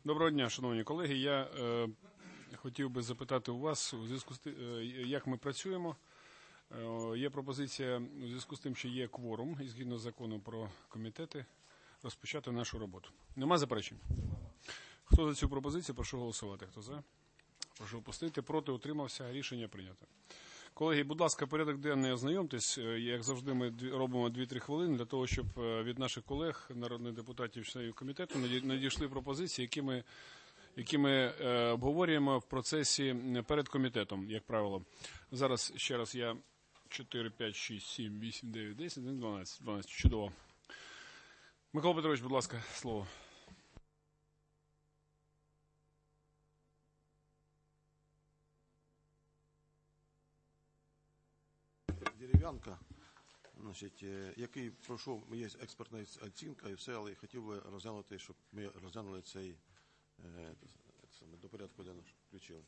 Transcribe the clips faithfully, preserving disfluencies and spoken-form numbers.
Доброго дня, шановні колеги. Я е, хотів би запитати у вас, у зв'язку з тим, е, як ми працюємо. Е, є пропозиція у зв'язку з тим, що є кворум, і згідно з законом про комітети, розпочати нашу роботу. Нема заперечень? Хто за цю пропозицію, прошу голосувати. Хто за? Прошу опустити. Проти, утримався. Рішення прийнято. Колеги, будь ласка, порядок денний ознайомтесь. Як завжди, ми робимо дві-три хвилини для того, щоб від наших колег, народних депутатів, членів комітету, надійшли пропозиції, які ми, які ми обговорюємо в процесі перед комітетом, як правило. Зараз ще раз я чотири, п'ять, шість, сім, вісім, дев'ять, десять, дванадцять. дванадцять. Чудово. Микола Петрович, будь ласка, слово. Дерев'янка, значить, який пройшов, є експертна оцінка і все, але хотів би розглянути, щоб ми розглянули цей е, саме, до порядку денного включили.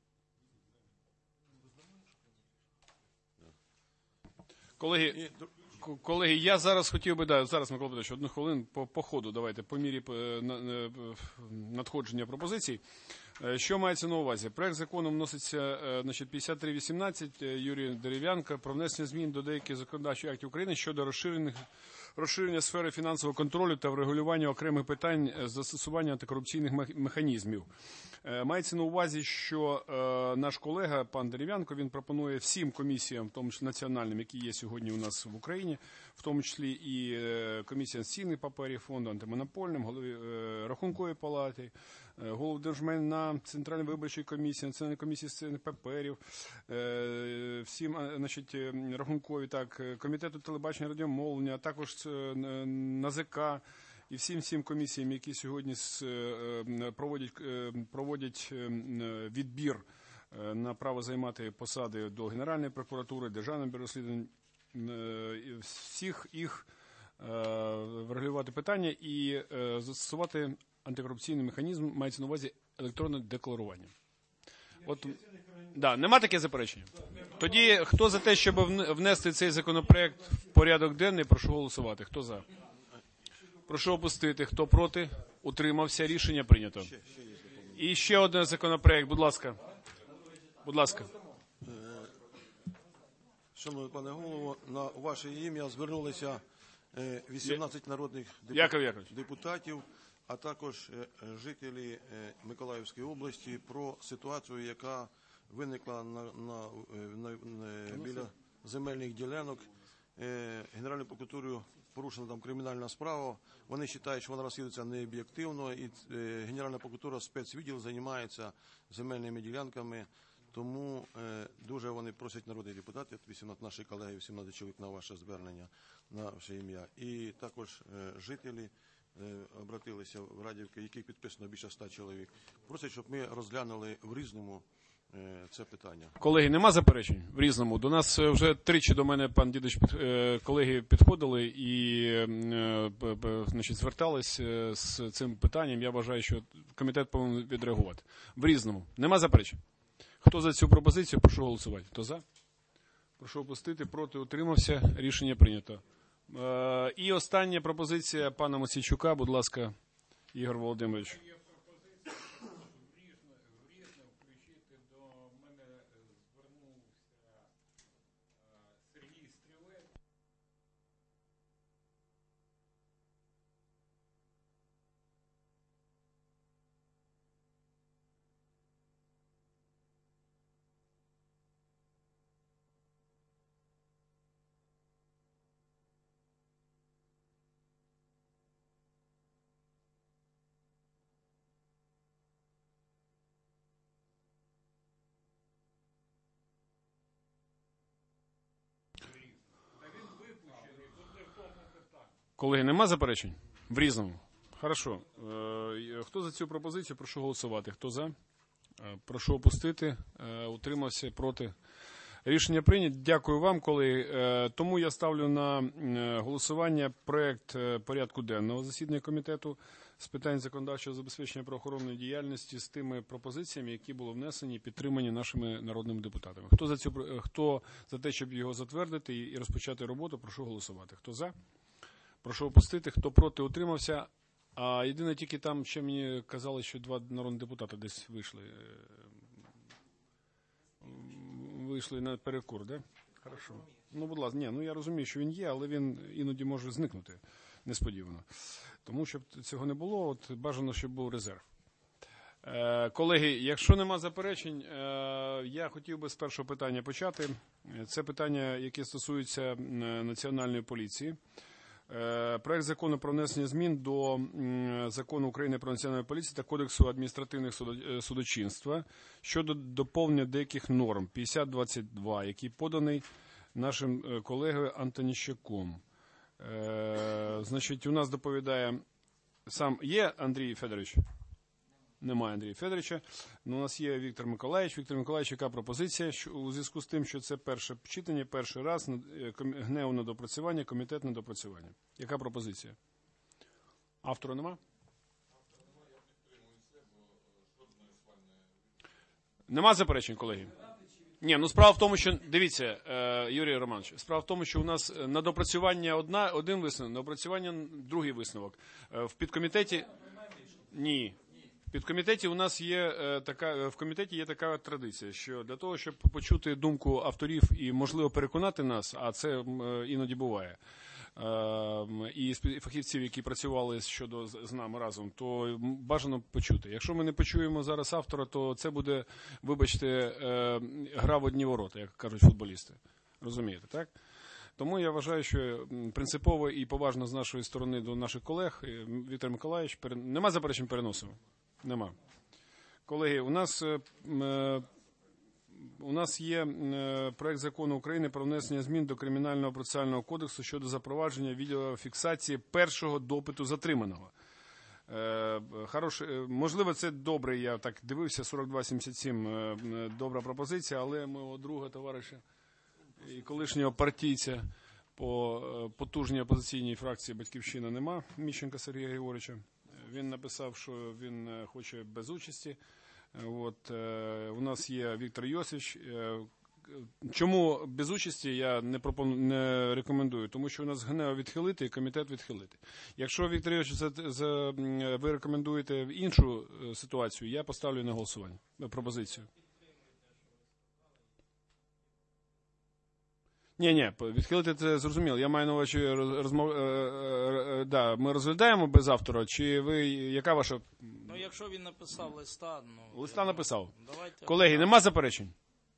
Колеги, колеги, я зараз хотів би, да, зараз, Микола Петрович, одну хвилину по, по ходу, давайте, по мірі надходження пропозицій. Що мається на увазі? Проект закону вноситься, значить, п'ятдесят три вісімнадцять, Юрій Дерев'янко, про внесення змін до деяких законодавчих актів України щодо розширених розширення сфери фінансового контролю та врегулювання окремих питань застосування антикорупційних механізмів. Мається на увазі, що наш колега, пан Дерев'янко, він пропонує всім комісіям, в тому числі національним, які є сьогодні у нас в Україні, в тому числі і комісія з цінних паперів, фонду антимонопольним, голові Рахункової палати, голову Держмайна, Центральної виборчої комісії, Національної комісії з цінних паперів, всім, значить, Рахункові, так, комітету телебачення, радіомовлення, а також НАЗК і всім-всім комісіям, які сьогодні проводять, проводять відбір на право займати посади до Генеральної прокуратури, Державного бюро розслідувань, всіх їх врегулювати питання і застосувати антикорупційний механізм, мається на увазі електронне декларування. От, да, нема таке заперечення? Тоді, хто за те, щоб внести цей законопроект в порядок денний, прошу голосувати. Хто за? Прошу опустити. Хто проти? Утримався. Рішення прийнято. І ще один законопроект, будь ласка. Будь ласка. Шановний пане голово, на ваше ім'я звернулися вісімнадцять народних депутатів, а також жителі Миколаївської області про ситуацію, яка виникла на, на, на, на, біля земельних ділянок. Генеральною прокуратурою порушена там кримінальна справа. Вони вважають, що вона розслідується необ'єктивно, і Генеральна прокуратура спецвідділ займається земельними ділянками. Тому е, дуже вони просять народних депутатів, вісімнадцять наші колеги, вісімнадцять чоловік на ваше звернення, на ваше ім'я. І також е, жителі е, обратилися в Радівки, яких підписано більше ста чоловік. Просять, щоб ми розглянули в Різному е, це питання. Колеги, нема заперечень в Різному? До нас вже тричі до мене, пан Дідич, е, колеги підходили і е, значить, звертались з цим питанням. Я вважаю, що комітет повинен відреагувати. В Різному. Нема заперечень? Хто за цю пропозицію, прошу голосувати. Хто за? Прошу опустити. Проти, утримався. Рішення прийнято. Е, і остання пропозиція пана Мосійчука. Будь ласка, Ігор Володимирович. Колеги, нема заперечень? В Різному. Хорошо. Е, хто за цю пропозицію, прошу голосувати. Хто за? Е, прошу опустити. Е, утримався, проти. Рішення прийнято. Дякую вам, колеги. Е, тому я ставлю на е, голосування проект е, порядку денного засідання комітету з питань законодавчого забезпечення правоохоронної діяльності з тими пропозиціями, які були внесені і підтримані нашими народними депутатами. Хто за, цю, хто за те, щоб його затвердити і розпочати роботу, прошу голосувати. Хто за? Прошу опустити. Хто проти, утримався. А єдине тільки там, ще мені казали, що два народні депутати десь вийшли. Вийшли на перекур, да? Хорошо. Ну, будь ласка, ні, ну я розумію, що він є, але він іноді може зникнути несподівано. Тому, щоб цього не було, от бажано, щоб був резерв. Е, колеги, якщо нема заперечень, е, я хотів би з першого питання почати. Це питання, яке стосується Національної поліції. Е, проект закону про внесення змін до м, Закону України про Національну поліцію та Кодексу адміністративних судо- судочинства щодо доповнення деяких норм п'ятдесят двадцять два, який поданий нашим е, колегою Антоніщаком. Е, значить, у нас доповідає сам є Андрій Федорович? Немає Андрія Федоровича. Ну, у нас є Віктор Миколаївич. Віктор Миколаївич, яка пропозиція що, у зв'язку з тим, що це перше читання, перший раз, ГНЕУ на допрацювання, комітет на допрацювання. Яка пропозиція? Автора нема? Нема заперечень, колеги? Ні, ну справа в тому, що, дивіться, е, Юрій Романович, справа в тому, що у нас на допрацювання одна, один висновок, на допрацювання другий висновок. Е, в підкомітеті... Ні. В підкомітеті у нас є е, така, в комітеті є така традиція, що для того, щоб почути думку авторів і, можливо, переконати нас, а це е, іноді буває, е, і фахівців, які працювали щодо з нами разом, то бажано почути. Якщо ми не почуємо зараз автора, то це буде, вибачте, е, гра в одні ворота, як кажуть футболісти. Розумієте, так? Тому я вважаю, що принципово і поважно з нашої сторони до наших колег, Віктор Миколаївич, пере... нема заперечень, переносимо? Нема. Колеги, у нас, е, у нас є е, проект закону України про внесення змін до Кримінального процесуального кодексу щодо запровадження відеофіксації першого допиту затриманого. Е, хорош, е, можливо, це добре, я так дивився, сорок два сімдесят сім е, добра пропозиція, але мого друга товариша і колишнього партійця по е, потужній опозиційній фракції «Батьківщина» нема, Міщенка Сергія Григоровича. Він написав, що він хоче без участі. От, е, у нас є Віктор Йосифович. Е, чому без участі я не, пропону, не рекомендую? Тому що у нас ГНЕУ відхилити і комітет відхилити. Якщо, Віктор Йосифович, за, за, ви рекомендуєте іншу ситуацію, я поставлю на голосування пропозицію. Ні, ні, відхилити це зрозуміло. Я маю на увазі розмов... Е, е, е, да, ми розглядаємо без автора, чи ви, яка ваша... Ну, якщо він написав листа, ну... Листа написав. Давайте... Колеги, нема заперечень?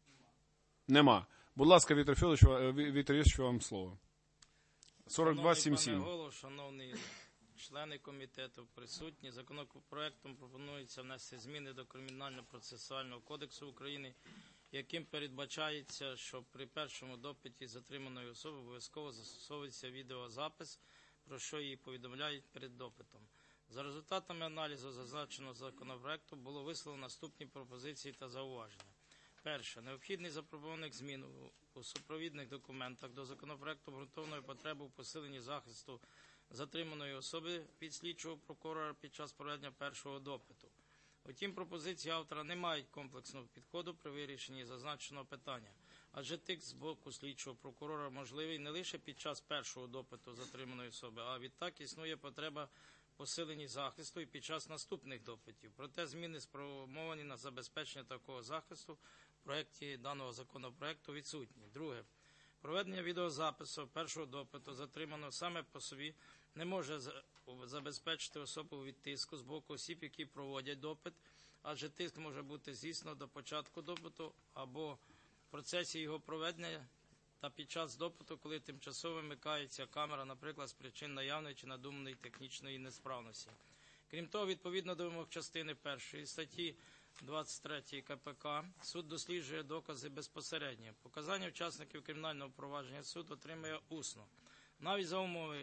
Нема. Будь ласка, Віктор Федорович, Віктор Йосифович, вам слово. сорок два сімдесят сім. Шановний пане Голово, шановні члени комітету присутні, законопроектом пропонується внести зміни до Кримінального процесуального кодексу України, яким передбачається, що при першому допиті затриманої особи обов'язково застосовується відеозапис, про що її повідомляють перед допитом. За результатами аналізу зазначеного законопроекту було висловлено наступні пропозиції та зауваження. Перше. Необхідний запропонованих змін у супровідних документах до законопроекту обґрунтованої потреби у посиленні захисту затриманої особи від слідчого прокурора під час проведення першого допиту. Утім, пропозиції автора не мають комплексного підходу при вирішенні зазначеного питання, адже тиск з боку слідчого прокурора можливий не лише під час першого допиту затриманої особи, а відтак існує потреба посиленні захисту і під час наступних допитів. Проте зміни спрямовані на забезпечення такого захисту в проєкті даного законопроекту відсутні. Друге. Проведення відеозапису першого допиту затриманого саме по собі не може забезпечити особу від тиску з боку осіб, які проводять допит, адже тиск може бути здійснено до початку допиту або в процесі його проведення та під час допиту, коли тимчасово вимикається камера, наприклад, з причин наявної чи надуманої технічної несправності. Крім того, відповідно до вимог частини першої статті двадцять три КПК, суд досліджує докази безпосередньо. Показання учасників кримінального провадження суд отримує усно. Навіть за умови,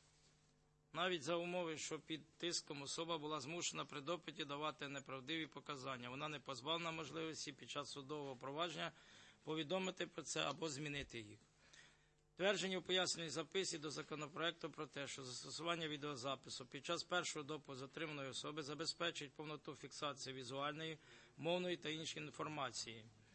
навіть за умови, що під тиском особа була змушена при допиті давати неправдиві показання. Вона не позбавлена можливості під час судового провадження повідомити про це або змінити їх. Твердження у поясненій записі до законопроекту про те, що застосування відеозапису під час першого допиту затриманої особи забезпечить повноту фіксації візуальної, мовної та іншої інформації.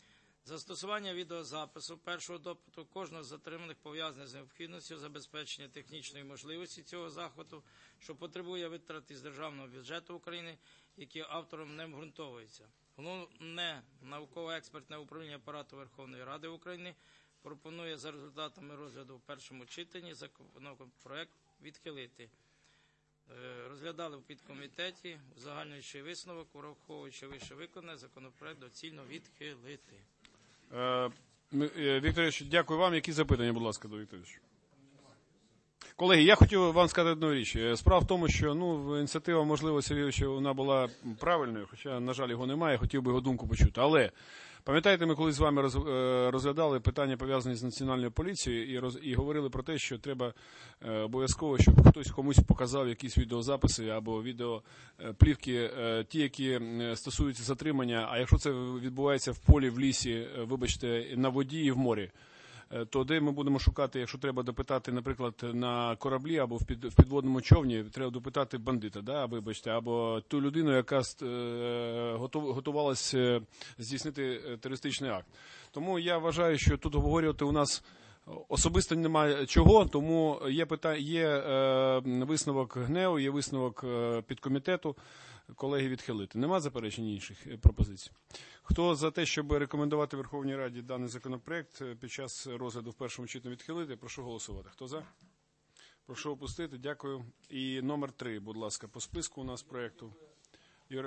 Застосування відеозапису першого допиту кожного з затриманих пов'язане з необхідністю забезпечення технічної можливості цього заходу, що потребує витрат із державного бюджету України, які автором не обґрунтовуються. Головне науково-експертне управління Апарату Верховної Ради України пропонує за результатами розгляду в першому читанні законопроект відхилити. Розглядали в підкомітеті, узагальнюючи висновок, враховуючи вище виконане, законопроект доцільно відхилити. Е, Вікторович, дякую вам. Які запитання, будь ласка, до Вікторовича? Колеги, я хотів вам сказати одну річ. Справа в тому, що ну, ініціатива, можливо, Сергійовича, вона була правильною, хоча, на жаль, його немає, хотів би його думку почути. Але, пам'ятаєте, ми колись з вами розглядали питання, пов'язані з Національною поліцією, і, роз, і говорили про те, що треба е, обов'язково, щоб хтось комусь показав якісь відеозаписи або відеоплівки, е, ті, які стосуються затримання, а якщо це відбувається в полі, в лісі, вибачте, на воді і в морі, то де ми будемо шукати, якщо треба допитати, наприклад, на кораблі або в, під, в підводному човні, треба допитати бандита, да, вибачте, або ту людину, яка е, готов, готувалася здійснити терористичний акт. Тому я вважаю, що тут обговорювати у нас особисто немає чого, тому є, питання, є е, висновок ГНЕУ, є висновок е, підкомітету, колеги відхилити. Нема заперечень інших пропозицій? Хто за те, щоб рекомендувати Верховній Раді даний законопроект під час розгляду в першому читанні відхилити, прошу голосувати. Хто за? Прошу опустити. Дякую. І номер три, будь ласка, по списку у нас проєкту. Юрій.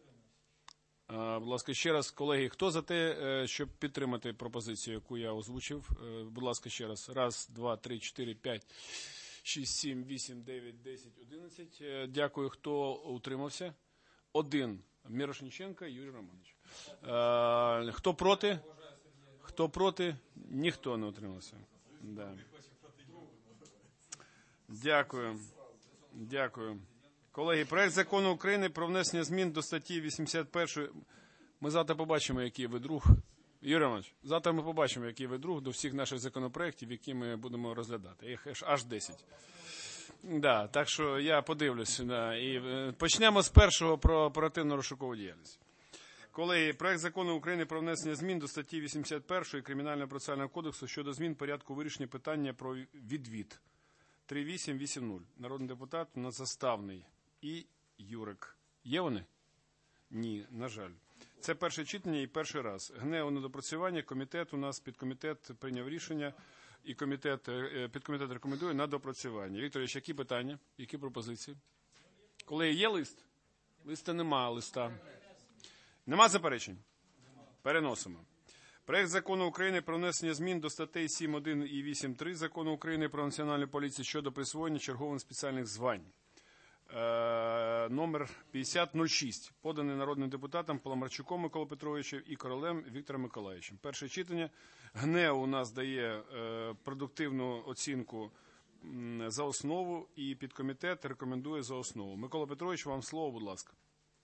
А, будь ласка, ще раз, колеги, хто за те, щоб підтримати пропозицію, яку я озвучив? Будь ласка, ще раз. Раз, два, три, чотири, п'ять, шість, сім, вісім, дев'ять, десять, одинадцять. Дякую, хто утримався. Один. Мірошниченко Юрій Романович. А, хто проти? Хто проти? Ніхто не утримався. Да. Дякую. Дякую. Колеги, проект закону України про внесення змін до статті вісімдесят першої. Ми завтра побачимо, який ви друг. Юрій Романович, завтра ми побачимо, який ви друг до всіх наших законопроєктів, які ми будемо розглядати. Їх аж десять. Да, так що я подивлюсь. Да, і почнемо з першого про оперативно-розшукову діяльність. Колеги, проект закону України про внесення змін до статті вісімдесят першої Кримінального процесуального кодексу щодо змін порядку вирішення питання про відвід. три вісім вісімдесят. Народний депутат у нас Заставний і Юрик. Є вони? Ні, на жаль. Це перше читання і перший раз. ГНЕУ на допрацювання, комітет у нас, підкомітет прийняв рішення, і комітет, підкомітет рекомендує на допрацювання. Вікторович, які питання, які пропозиції? Коли є лист? Листа нема, листа. Нема заперечень? Переносимо. Проект закону України про внесення змін до статей сім один і вісім три Закону України про Національну поліцію щодо присвоєння чергових спеціальних звань. Е, номер п'ятдесят нуль шість, поданий народним депутатом Паламарчуком Миколою Петровичем і Королем Віктором Миколаївичем. Перше читання. ГНЕУ у нас дає е, продуктивну оцінку м, за основу, і підкомітет рекомендує за основу. Микола Петрович, вам слово, будь ласка.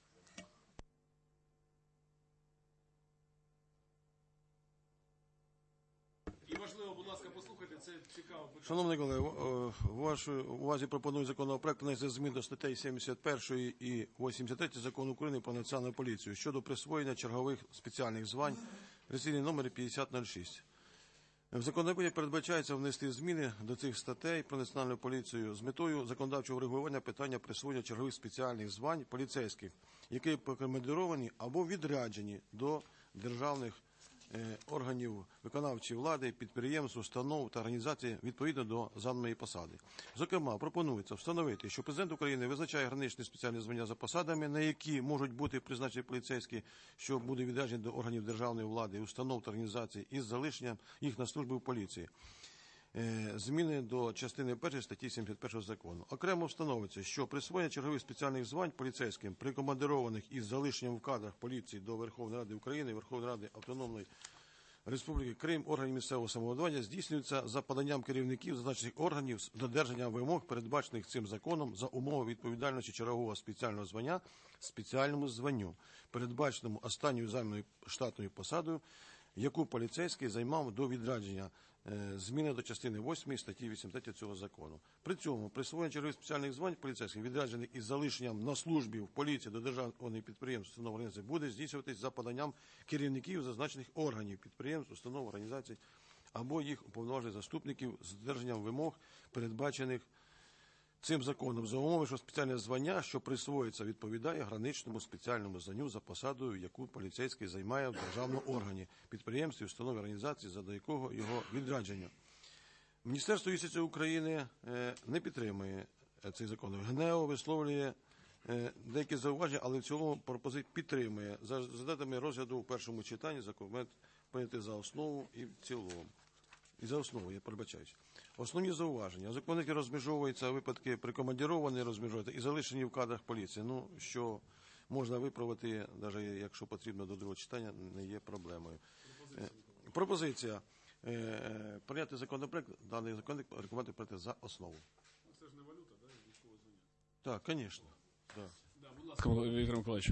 Шановні колеги, у вашій увазі пропоную законопроект внести змін до статей сімдесят першої і вісімдесят третьої Закону України про Національну поліцію щодо присвоєння чергових спеціальних звань, реєстраційний номер п'ятдесят нуль шість. В законопроекті передбачається внести зміни до цих статей про Національну поліцію з метою законодавчого врегулювання питання присвоєння чергових спеціальних звань поліцейських, які покомандировані або відряджені до державних органів виконавчої влади, підприємств, установ та організацій відповідно до заданої посади. Зокрема, пропонується встановити, що Президент України визначає граничні спеціальні звання за посадами, на які можуть бути призначені поліцейські, що буде відряджені до органів державної влади, установ та організацій із залишенням їх на службі в поліції. Зміни до частини першої статті сімдесят першого закону. Окремо встановиться, що присвоєння чергових спеціальних звань поліцейським, прикомандированих із залишенням в кадрах поліції до Верховної Ради України, Верховної Ради Автономної Республіки Крим, органів місцевого самоврядування, здійснюється за поданням керівників зазначених органів з додержанням вимог, передбачених цим законом, за умови відповідальності чергового спеціального звання спеціальному званню, передбаченому останньою займаною штатною посадою, яку поліцейський займав до відрядження зміни до частини восьмої статті вісімдесят цього закону. При цьому присвоєння чергових спеціальних звань поліцейських, відряджених із залишенням на службі в поліції до державних підприємств, установ, організацій, буде здійснюватись за поданням керівників зазначених органів, підприємств, установ, організацій або їх уповноважених заступників з додержанням вимог, передбачених цим законом, за умови, що спеціальне звання, що присвоюється, відповідає граничному спеціальному званню за посадою, яку поліцейський займає в державному органі, підприємстві, установі, організації, за до якого його відрядження. Міністерство юстиції України не підтримує цей закон. ГНЕО висловлює деякі зауваження, але в цілому пропозицію підтримує. За результатами розгляду у першому читанні закон прийняти за основу і в цілому. І за основу, я перебачаюсь. Основні зауваження. Законники розмежовуються випадки прикомандіровані, розмежуються і залишені в кадрах поліції. Ну, що можна виправити, навіть якщо потрібно до другого читання, не є проблемою. Пропозиція. Пропозиція. Е, прийняти законопроект, даний законник рекомендувати прийняти за основу. Це ж не валюта, да? Військове звання. Так, звісно. Да. Да, будь ласка, Віктор Миколаївич.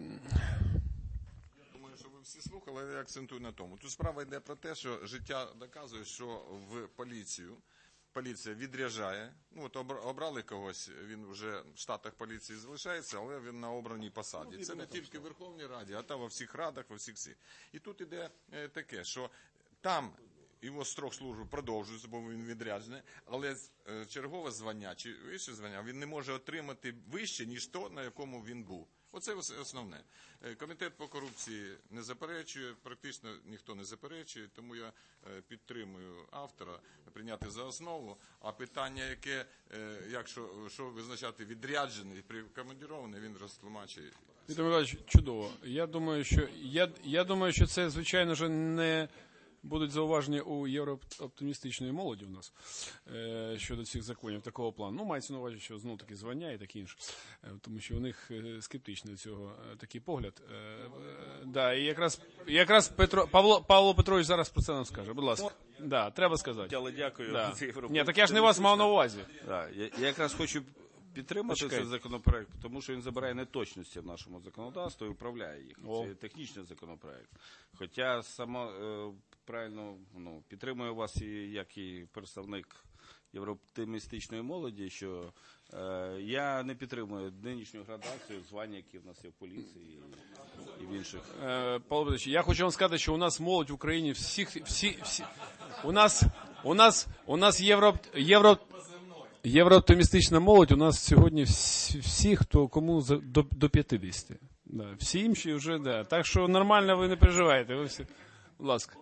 Що ви всі слухали, я акцентую на тому. Тут справа йде про те, що життя доказує, що в поліцію поліція відряджає. Ну, от обрали когось, він вже в штатах поліції залишається, але він на обраній посаді. Це не тільки в Верховній Раді, а та во всіх радах, во всіх всіх. І тут іде таке, що там його строк служби продовжується, бо він відряджений, але чергове звання чи вище звання він не може отримати вище, ніж то, на якому він був. Оце основне. Комітет по корупції не заперечує, практично ніхто не заперечує, тому я підтримую автора прийняти за основу. А питання, яке, якщо що визначати відряджений, прикомандірований, він розтлумачує. Віктор Миколаївич, чудово. Я думаю, що я, я думаю, що це звичайно ж не будуть зауваження у єврооптимістичної молоді у нас е, щодо цих законів такого плану. Ну, мається на увазі, що знову таки звання і таке інше. Е, тому що у них е, скептичний цього е, такий погляд. Е, е, да, і якраз, якраз Петро, Павло, Павло Петрович зараз про це нам скаже. Будь ласка. Да, треба сказати. Але дякую. Да. Ні, так я ж не вас мав на увазі. Да, я, я якраз хочу підтримати Почекай. цей законопроект, тому що він забирає неточності в нашому законодавстві і управляє їх. О. Це технічний законопроект. Хоча само е, правильно ну, підтримую вас і як і представник єврооптимістичної молоді, що е, я не підтримую нинішню градацію звань, які в нас є в поліції і, і в інших. Е, Павло Петрович, я хочу вам сказати, що у нас молодь в Україні всіх, всі, всі, у нас, у нас, у нас євро, євро, єврооптимістична молодь, у нас сьогодні всі, всі хто кому за, до, до п'ятдесят. Да, всі інші вже, да. Так що нормально, ви не переживаєте. Ви всі, будь ласка.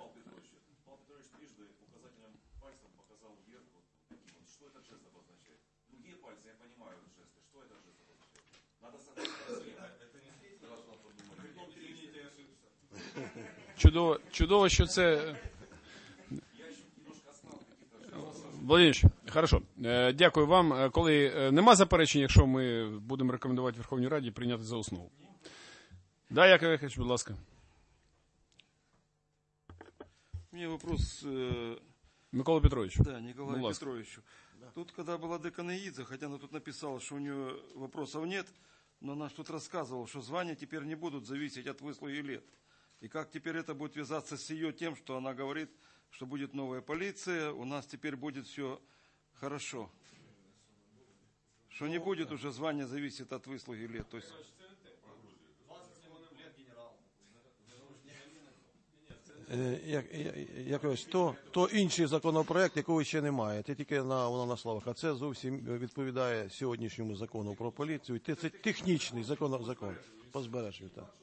Чудово, чудово, що це... Володимирович, хорошо. Е, Дякую вам. Е, Коли е, нема заперечень, якщо ми будемо рекомендувати Верховній Раді прийняти за основу. Да, Яков Яковлевич, будь ласка. У меня вопрос э, Микола Петрович. да, Николаю Ну, ласка. Петровичу. Тут, когда была Деканаидзе, хотя она тут написала, что у нее вопросов нет, но она ж тут рассказывала, что звания теперь не будут зависеть от выслуги лет. И как теперь это будет вязаться с ее тем, что она говорит, что будет новая полиция, у нас теперь будет все хорошо. Что не будет уже звание зависеть от выслуги лет. То есть... Якось то, то інший законопроект, якого ще немає. Це тільки на воно на словах. А це зовсім відповідає сьогоднішньому закону про поліцію. Це технічний закон, закон по збереженню. Так.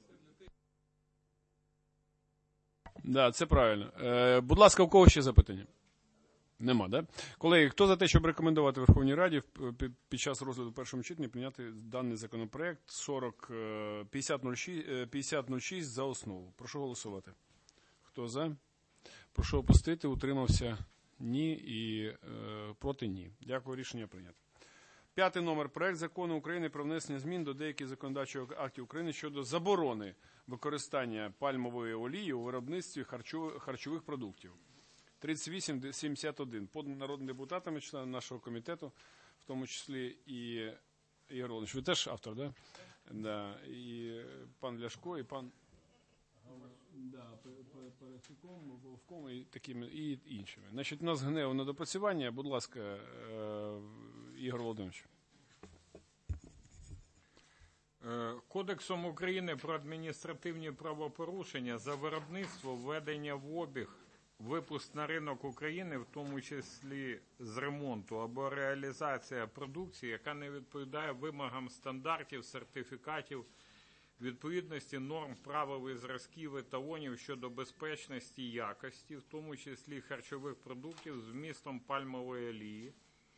Да, це правильно. Е, будь ласка, у кого ще запитання? Нема, да? Колеги, хто за те, щоб рекомендувати Верховній Раді під час розгляду в першому читанні прийняти даний законопроект сорок п'ятдесят нуль шість за основу? Прошу голосувати. Хто за? Прошу опустити. Утримався? Ні. І е, проти? Ні. Дякую, рішення прийнято. П'ятий номер. Проект закону України про внесення змін до деяких законодавчих актів України щодо заборони використання пальмової олії у виробництві харчових, харчових продуктів. тридцять вісім сімдесят один. Поданий народними депутатами, членами нашого комітету, в тому числі і Ігор Володимирович. Ви теж автор, да? Да. І пан Ляшко, і пан... Да, пересіком, вовком і такими і іншими. Значить, у нас ГНЕУ на допрацювання. Будь ласка, Ігор Володимирович. Кодексом України про адміністративні правопорушення за виробництво, введення в обіг, випуск на ринок України, в тому числі з ремонту або реалізація продукції, яка не відповідає вимогам стандартів, сертифікатів, відповідності норм, правил і зразків еталонів щодо безпечності і якості, в тому числі харчових продуктів з вмістом пальмової олії.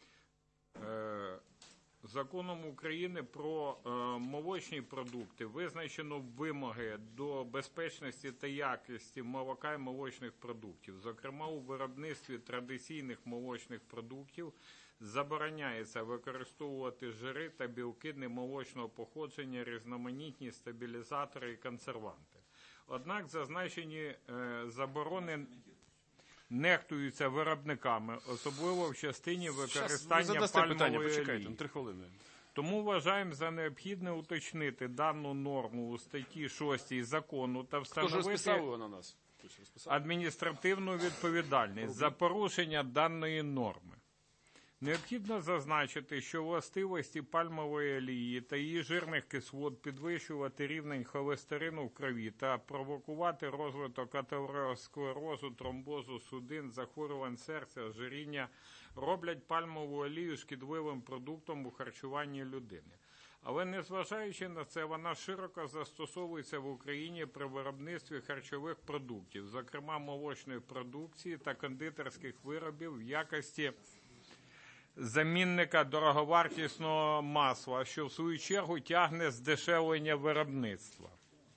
Законом України про е, молочні продукти визначено вимоги до безпечності та якості молока і молочних продуктів. Зокрема, у виробництві традиційних молочних продуктів забороняється використовувати жири та білки немолочного походження, різноманітні стабілізатори і консерванти. Однак зазначені е, заборони нехтуються виробниками, особливо в частині використання пальмової олії. Три хвилини. Тому вважаємо за необхідне уточнити дану норму у статті шостій закону та встановити на нас? адміністративну відповідальність за порушення даної норми. Необхідно зазначити, що властивості пальмової олії та її жирних кислот підвищувати рівень холестерину в крові та провокувати розвиток атеросклерозу, тромбозу судин, захворювань серця, ожиріння роблять пальмову олію шкідливим продуктом у харчуванні людини. Але незважаючи на це, вона широко застосовується в Україні при виробництві харчових продуктів, зокрема молочної продукції та кондитерських виробів в якості замінника дороговартісного масла, що в свою чергу тягне здешевлення виробництва.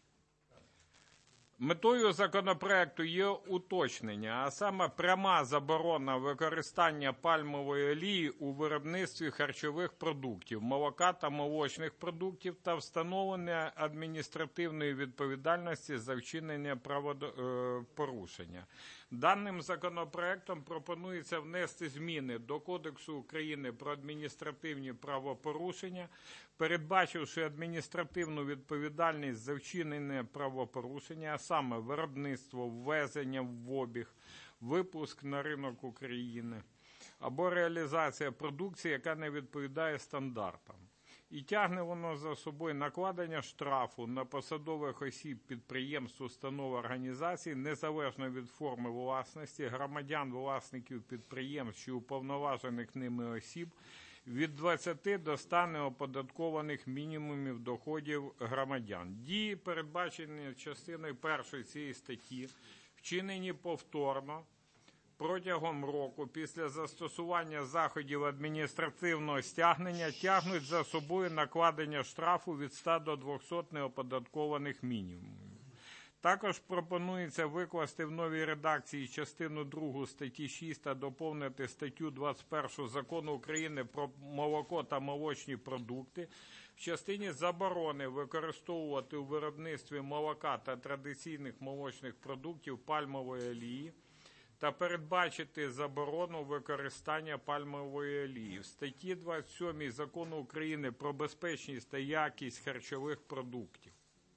Метою законопроекту є уточнення, а саме пряма заборона використання пальмової олії у виробництві харчових продуктів, молока та молочних продуктів та встановлення адміністративної відповідальності за вчинення правопорушення. Даним законопроектом пропонується внести зміни до Кодексу України про адміністративні правопорушення, передбачивши адміністративну відповідальність за вчинення правопорушення, а саме виробництво, ввезення в обіг, випуск на ринок України або реалізація продукції, яка не відповідає стандартам. І тягне воно за собою накладення штрафу на посадових осіб підприємств, установ, організацій, незалежно від форми власності, громадян, власників підприємств чи уповноважених ними осіб, від двадцяти до ста неоподаткованих мінімумів доходів громадян. Дії, передбачені частиною першої цієї статті, вчинені повторно, протягом року після застосування заходів адміністративного стягнення тягнуть за собою накладення штрафу від ста до двохсот неоподаткованих мінімумів. Також пропонується викласти в новій редакції частину другу статті шість та доповнити статтю двадцять першу Закону України про молоко та молочні продукти в частині заборони використовувати у виробництві молока та традиційних молочних продуктів пальмової олії та передбачити заборону використання пальмової олії. В статті двадцять сьомій Закону України про безпечність та якість харчових продуктів.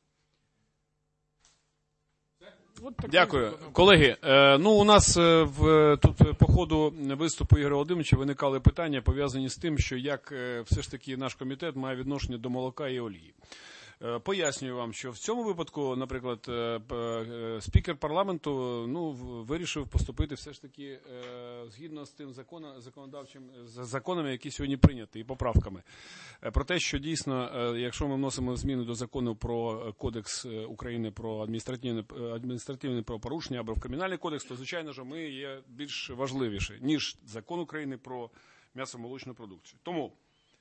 Дякую. Колеги, е, ну у нас е, в, тут по ходу виступу Ігоря Володимировича виникали питання, пов'язані з тим, що як е, все ж таки наш комітет має відношення до молока і олії. Пояснюю вам, що в цьому випадку, наприклад, спікер парламенту ну, вирішив поступити все ж таки згідно з тим законом, законодавчим законами, які сьогодні прийняті, і поправками. Про те, що дійсно, якщо ми вносимо зміни до закону про Кодекс України про адміністративне, адміністративне правопорушення або в Кримінальний кодекс, то, звичайно ж, ми є більш важливіші, ніж закон України про м'ясомолочну продукцію. Тому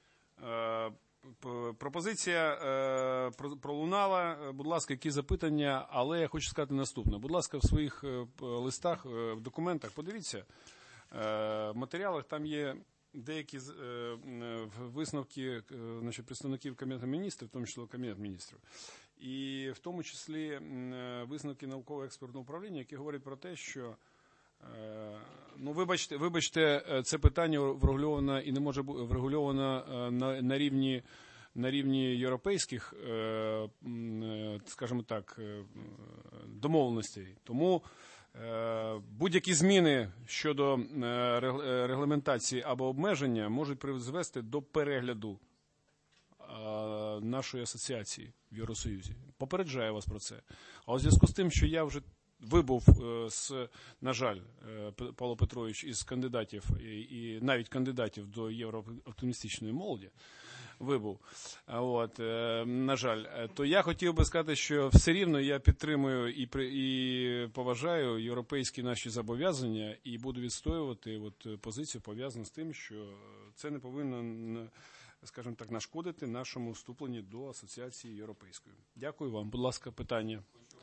пропозиція е, пролунала. Будь ласка, які запитання, але я хочу сказати наступне. Будь ласка, в своїх е, листах, е, в документах подивіться, е, в матеріалах там є деякі е, висновки е, значить, представників Кабінету міністрів, в тому числі Кабінет міністрів, і в тому числі е, висновки науково-експертного управління, які говорять про те, що ну, вибачте, вибачте, це питання врегульовано і не може бути врегульовано на, на рівні на рівні європейських, скажімо так, домовленостей. Тому будь-які зміни щодо регламентації або обмеження можуть призвести до перегляду нашої асоціації в Євросоюзі. Попереджаю вас про це. А у зв'язку з тим, що я вже вибув, з, на жаль, Павло Петрович, із кандидатів, і, і навіть кандидатів до єврооптимістичної молоді, вибув, от, на жаль, то я хотів би сказати, що все рівно я підтримую і, і поважаю європейські наші зобов'язання і буду відстоювати от, позицію, пов'язану з тим, що це не повинно, скажімо так, нашкодити нашому вступленню до асоціації європейської. Дякую вам. Будь ласка, питання.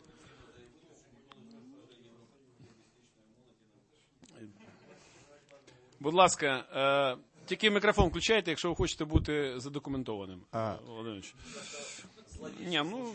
Будь ласка, тільки мікрофон включайте, якщо ви хочете бути задокументованим. А. Володимирович. Ні, ну...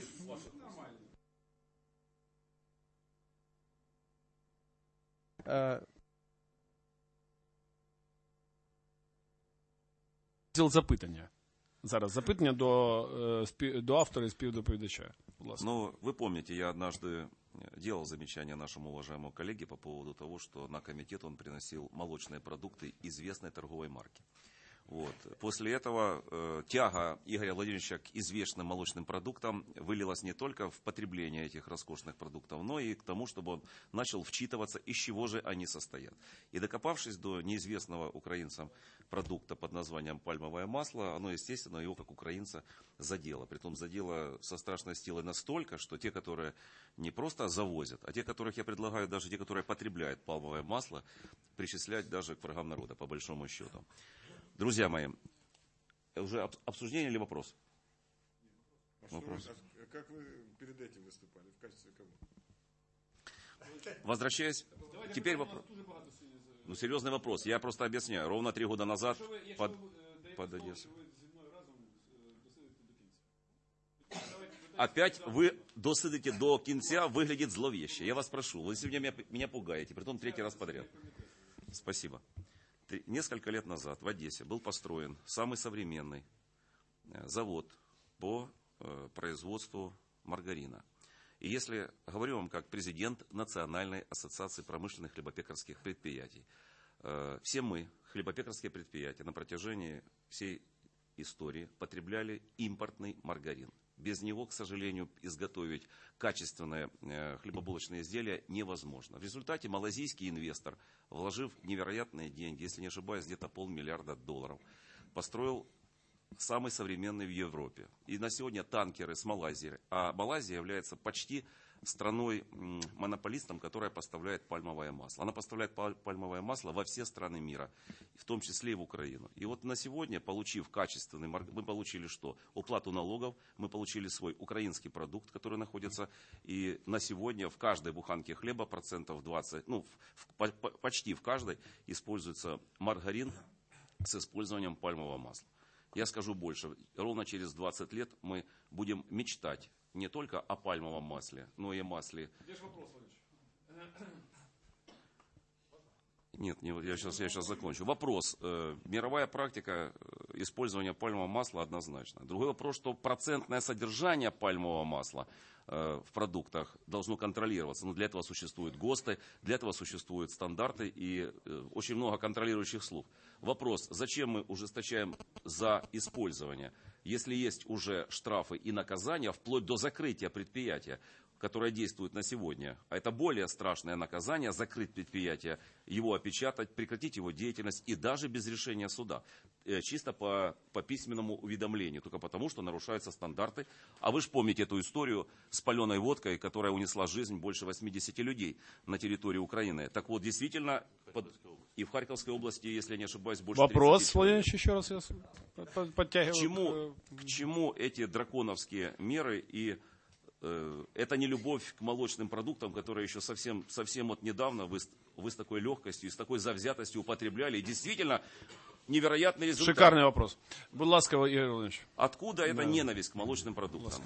Запитання. Зараз запитання до, до автора і співдоповідача. Ну, вы помните, я однажды делал замечание нашему уважаемому коллеге по поводу того, что на комитет он приносил молочные продукты известной торговой марки. Вот. После этого э, тяга Игоря Владимировича к известным молочным продуктам вылилась не только в потребление этих роскошных продуктов, но и к тому, чтобы он начал вчитываться, из чего же они состоят. И докопавшись до неизвестного украинцам продукта под названием пальмовое масло, оно, естественно, его как украинца задело. Притом задело со страшной силой настолько, что те, которые не просто завозят, а те, которых я предлагаю, даже те, которые потребляют пальмовое масло, причислять даже к врагам народа, по большому счету. Друзья мои, уже обсуждение или вопрос? А вопрос. Вы, а как вы перед этим выступали? В качестве кого? Возвращаясь, теперь вопрос. Ну, серьезный вопрос. Я просто объясняю. Ровно три года назад под, под Одессу. Опять вы досидите до конца, выглядит зловеще. Я вас прошу, вы сегодня меня, меня пугаете, притом третий раз подряд. Спасибо. Несколько лет назад в Одессе был построен самый современный завод по производству маргарина. И если говорю вам как президент Национальной ассоциации промышленных хлебопекарских предприятий, все мы, хлебопекарские предприятия, на протяжении всей истории потребляли импортный маргарин. Без него, к сожалению, изготовить качественное хлебобулочное изделие невозможно. В результате малазийский инвестор, вложив невероятные деньги, если не ошибаюсь, где-то полмиллиарда долларов, построил самый современный в Европе. И на сегодня танкеры с Малайзии. А Малайзия является почти страной-монополистом, которая поставляет пальмовое масло. Она поставляет пальмовое масло во все страны мира, в том числе и в Украину. И вот на сегодня, получив качественный, мы получили что? Уплату налогов, мы получили свой украинский продукт, который находится, и на сегодня в каждой буханке хлеба процентов двадцать, ну, в, в, почти в каждой используется маргарин с использованием пальмового масла. Я скажу больше, ровно через двадцать лет мы будем мечтать не только о пальмовом масле, но и о масле. Где же вопрос, Владимирович? Нет, не, я, сейчас, я сейчас закончу. Вопрос. Э, мировая практика использования пальмового масла однозначно. Другой вопрос, что процентное содержание пальмового масла э, в продуктах должно контролироваться. Но для этого существуют ГОСТы, для этого существуют стандарты и э, очень много контролирующих служб. Вопрос, зачем мы ужесточаем за использование, если есть уже штрафы и наказания, вплоть до закрытия предприятия, которое действует на сегодня. А это более страшное наказание, закрыть предприятие, его опечатать, прекратить его деятельность и даже без решения суда. Чисто по, по письменному уведомлению, только потому, что нарушаются стандарты. А вы же помните эту историю с паленой водкой, которая унесла жизнь больше восьмидесяти людей на территории Украины. Так вот, действительно, под, и в Харьковской области, если я не ошибаюсь, больше Вопрос, Владимир, еще раз я подтягиваю. К чему, к чему эти драконовские меры и э, это не любовь к молочным продуктам, которые еще совсем, совсем вот недавно вы, вы с такой легкостью и с такой завзятостью употребляли. И действительно, невероятный результат. Шикарный вопрос. Будь ласка, Игорь Владимирович. Откуда эта да. ненависть к молочным продуктам?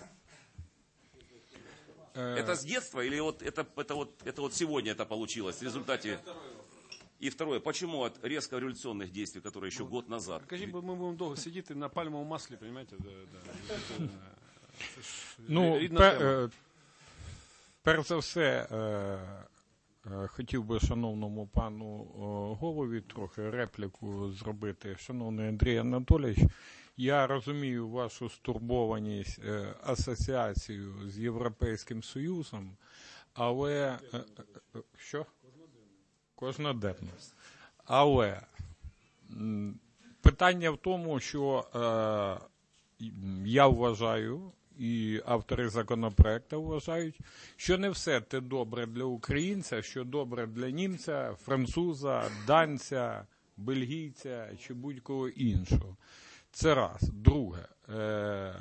Это с детства или вот это, это, вот, это вот сегодня это получилось в результате И второе, почему от резко революционных действий, которые еще год назад... Кажіть, бо ми будемо довго сидіти на пальмовому маслі, розумієте? Да, да. Це ж Ну, рідна пер, тема. е, перш за все, е, е, хотів би шановному пану е, голові трохи репліку зробити. Шановний Андрій Анатолійович, я розумію вашу стурбованість е, асоціацію з Європейським Союзом, але... Е, е, що? Кожноденно. Але м, питання в тому, що е, я вважаю, і автори законопроекту вважають, що не все те добре для українця, що добре для німця, француза, данця, бельгійця чи будь-кого іншого. Це раз. Друге. Е,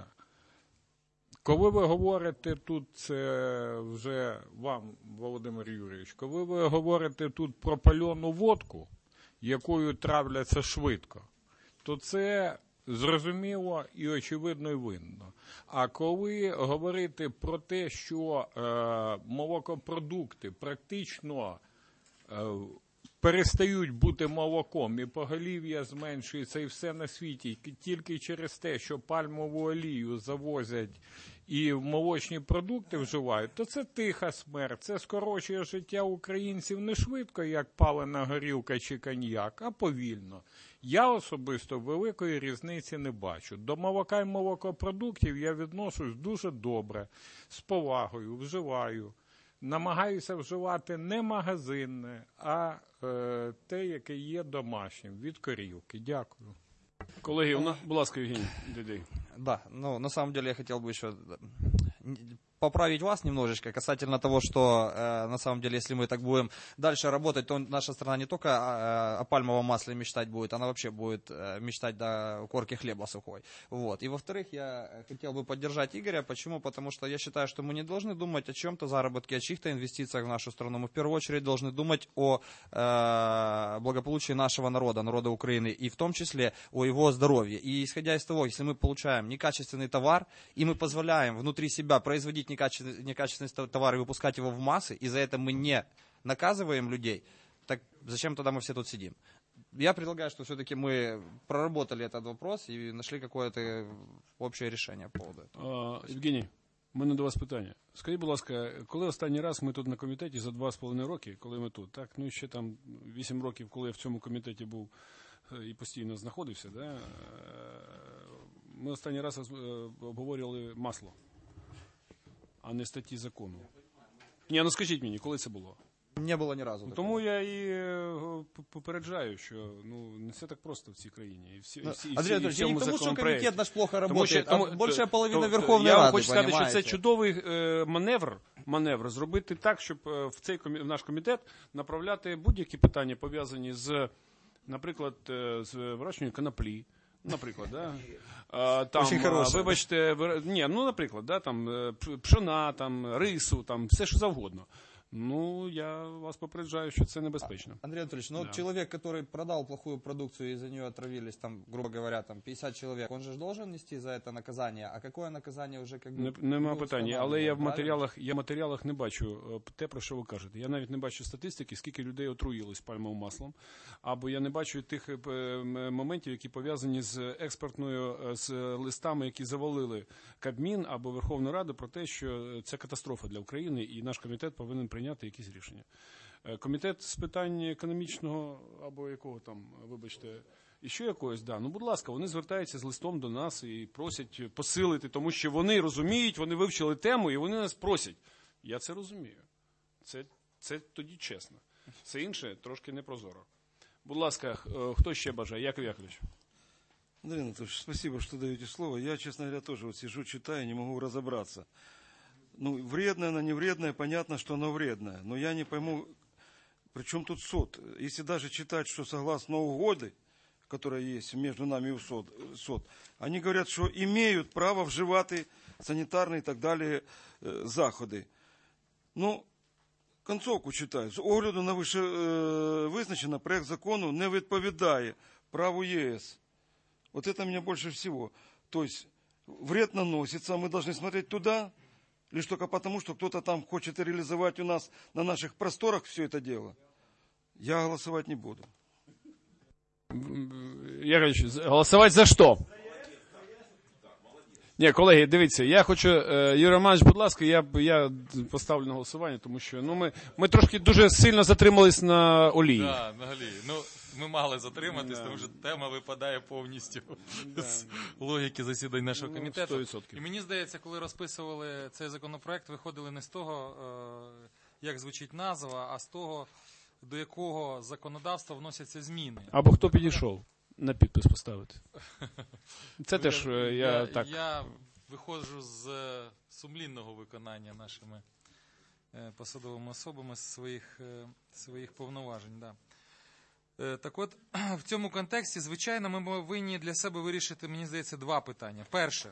коли ви говорите тут, це вже вам, Володимир Юрійович, коли ви говорите тут про пальону водку, якою травляться швидко, то це зрозуміло і очевидно і видно. А коли говорити про те, що е, молокопродукти практично е, перестають бути молоком, і поголів'я зменшується, і все на світі, тільки через те, що пальмову олію завозять і в молочні продукти вживають, то це тиха смерть, це скорочує життя українців не швидко, як палена горілка чи коньяк, а повільно. Я особисто великої різниці не бачу. До молока і молокопродуктів я відношусь дуже добре, з повагою, вживаю. Намагаюся вживати не магазинне, а е, те, яке є домашнім, від корівки. Дякую. Колеги, у нас, будь ласка, Євгеній Дідей. Да, ну, на самом деле я хотел бы еще поправить вас немножечко касательно того, что э, на самом деле, если мы так будем дальше работать, то наша страна не только о, о пальмовом масле мечтать будет, она вообще будет э, мечтать до корки хлеба сухой. Вот. И во-вторых, я хотел бы поддержать Игоря. Почему? Потому что я считаю, что мы не должны думать о чем-то заработке, о чьих-то инвестициях в нашу страну. Мы в первую очередь должны думать о э, благополучии нашего народа, народа Украины, и в том числе о его здоровье. И исходя из того, если мы получаем некачественный товар, и мы позволяем внутри себя производить некачественный, некачественный товар и выпускать его в массы, и за это мы не наказываем людей, так зачем тогда мы все тут сидим? Я предлагаю, что все-таки мы проработали этот вопрос и нашли какое-то общее решение по поводу этого. А, Євгеній, у мене до вас питання. Скажіть, будь ласка, коли останній раз ми тут на комітеті за два з половиною роки, коли ми тут, так, ну і ще там вісім років, коли я в цьому комітеті був і постійно знаходився, да, ми останній раз обговорювали масло, а не статті закону. Ні, ну скажіть мені, коли це було? Не було ні разу. Тому я і попереджаю, що ну не все так просто в цій країні. І всі, ну, всі, Андрій всі, Анатольевич, я не тому, що комітет наш плохо працює, а більша половина Верховної я Ради, Я хочу сказати, понимаете? що це чудовий е, маневр, маневр зробити так, щоб е, в цей комі... в наш комітет направляти будь-які питання, пов'язані з, наприклад, е, з вирощуванням коноплі. Наприклад, да? а, там, а, вибачте, ви, ні, ну, наприклад, да, там, пшона, там, рису, там, все що завгодно. Ну, я вас попереджаю, що це небезпечно. Андрей Анатольевич, ну да. вот человек, который продал плохую продукцию и за нее отравились, там, грубо говоря, там, п'ятдесят человек, он же должен нести за это наказание, а какое наказание уже как бы... Не, нема питання, але я в матеріалах, я в матеріалах не бачу те, про що ви кажете. Я навіть не бачу статистики, скільки людей отруїлись пальмовим маслом, або я не бачу тих моментів, які пов'язані з експортною, з листами, які завалили Кабмін або Верховну Раду про те, що це катастрофа для України і наш комітет повинен прийняти якісь рішення. Комітет з питань економічного або якого там, вибачте, і що якогось, да. Ну, будь ласка, вони звертаються з листом до нас і просять посилити, тому що вони розуміють, вони вивчили тему і вони нас просять. Я це розумію. Це, це тоді чесно. Це інше трошки непрозоро. Будь ласка, хто ще бажає? Яков Яковлевич. Андрей Анатольевич, спасибо, что даете слово. Я, честно говоря, тоже вот сижу, читаю, не могу разобраться. Ну, вредное, оно не вредное, понятно, что оно вредное. Но я не пойму, при чем тут СОД? Если даже читать, что согласно угоды, которая есть между нами и СОД, СОД, они говорят, что имеют право вживати санітарні і так далі э, заходи. Ну, концовку читаю. З огляду на вище э, визначено, проект закону не відповідає праву ЄС. Вот это меня больше всего. То есть вред наносится, мы должны смотреть туда, лишь только потому, что кто-то там хочет реализовать у нас на наших просторах все это дело. Я голосовать не буду. Яковлевич, голосувати за що? Ні, колеги, дивіться, я хочу, е, Юрій Романович, будь ласка, я, я поставлю на голосування, тому що ну, ми, ми трошки дуже сильно затримались на олії. Так, да, на олії. Ну, ми мали затриматись, да. Тому що тема випадає повністю да. з логіки засідань нашого ну, комітету. сто відсотків. І мені здається, коли розписували цей законопроект, виходили не з того, е, як звучить назва, а з того, до якого законодавства вносяться зміни. Або хто підійшов на підпис поставити. Це теж я, я так. Я виходжу з сумлінного виконання нашими посадовими особами своїх, своїх повноважень. Да. Так от, в цьому контексті, звичайно, ми повинні для себе вирішити, мені здається, два питання. Перше,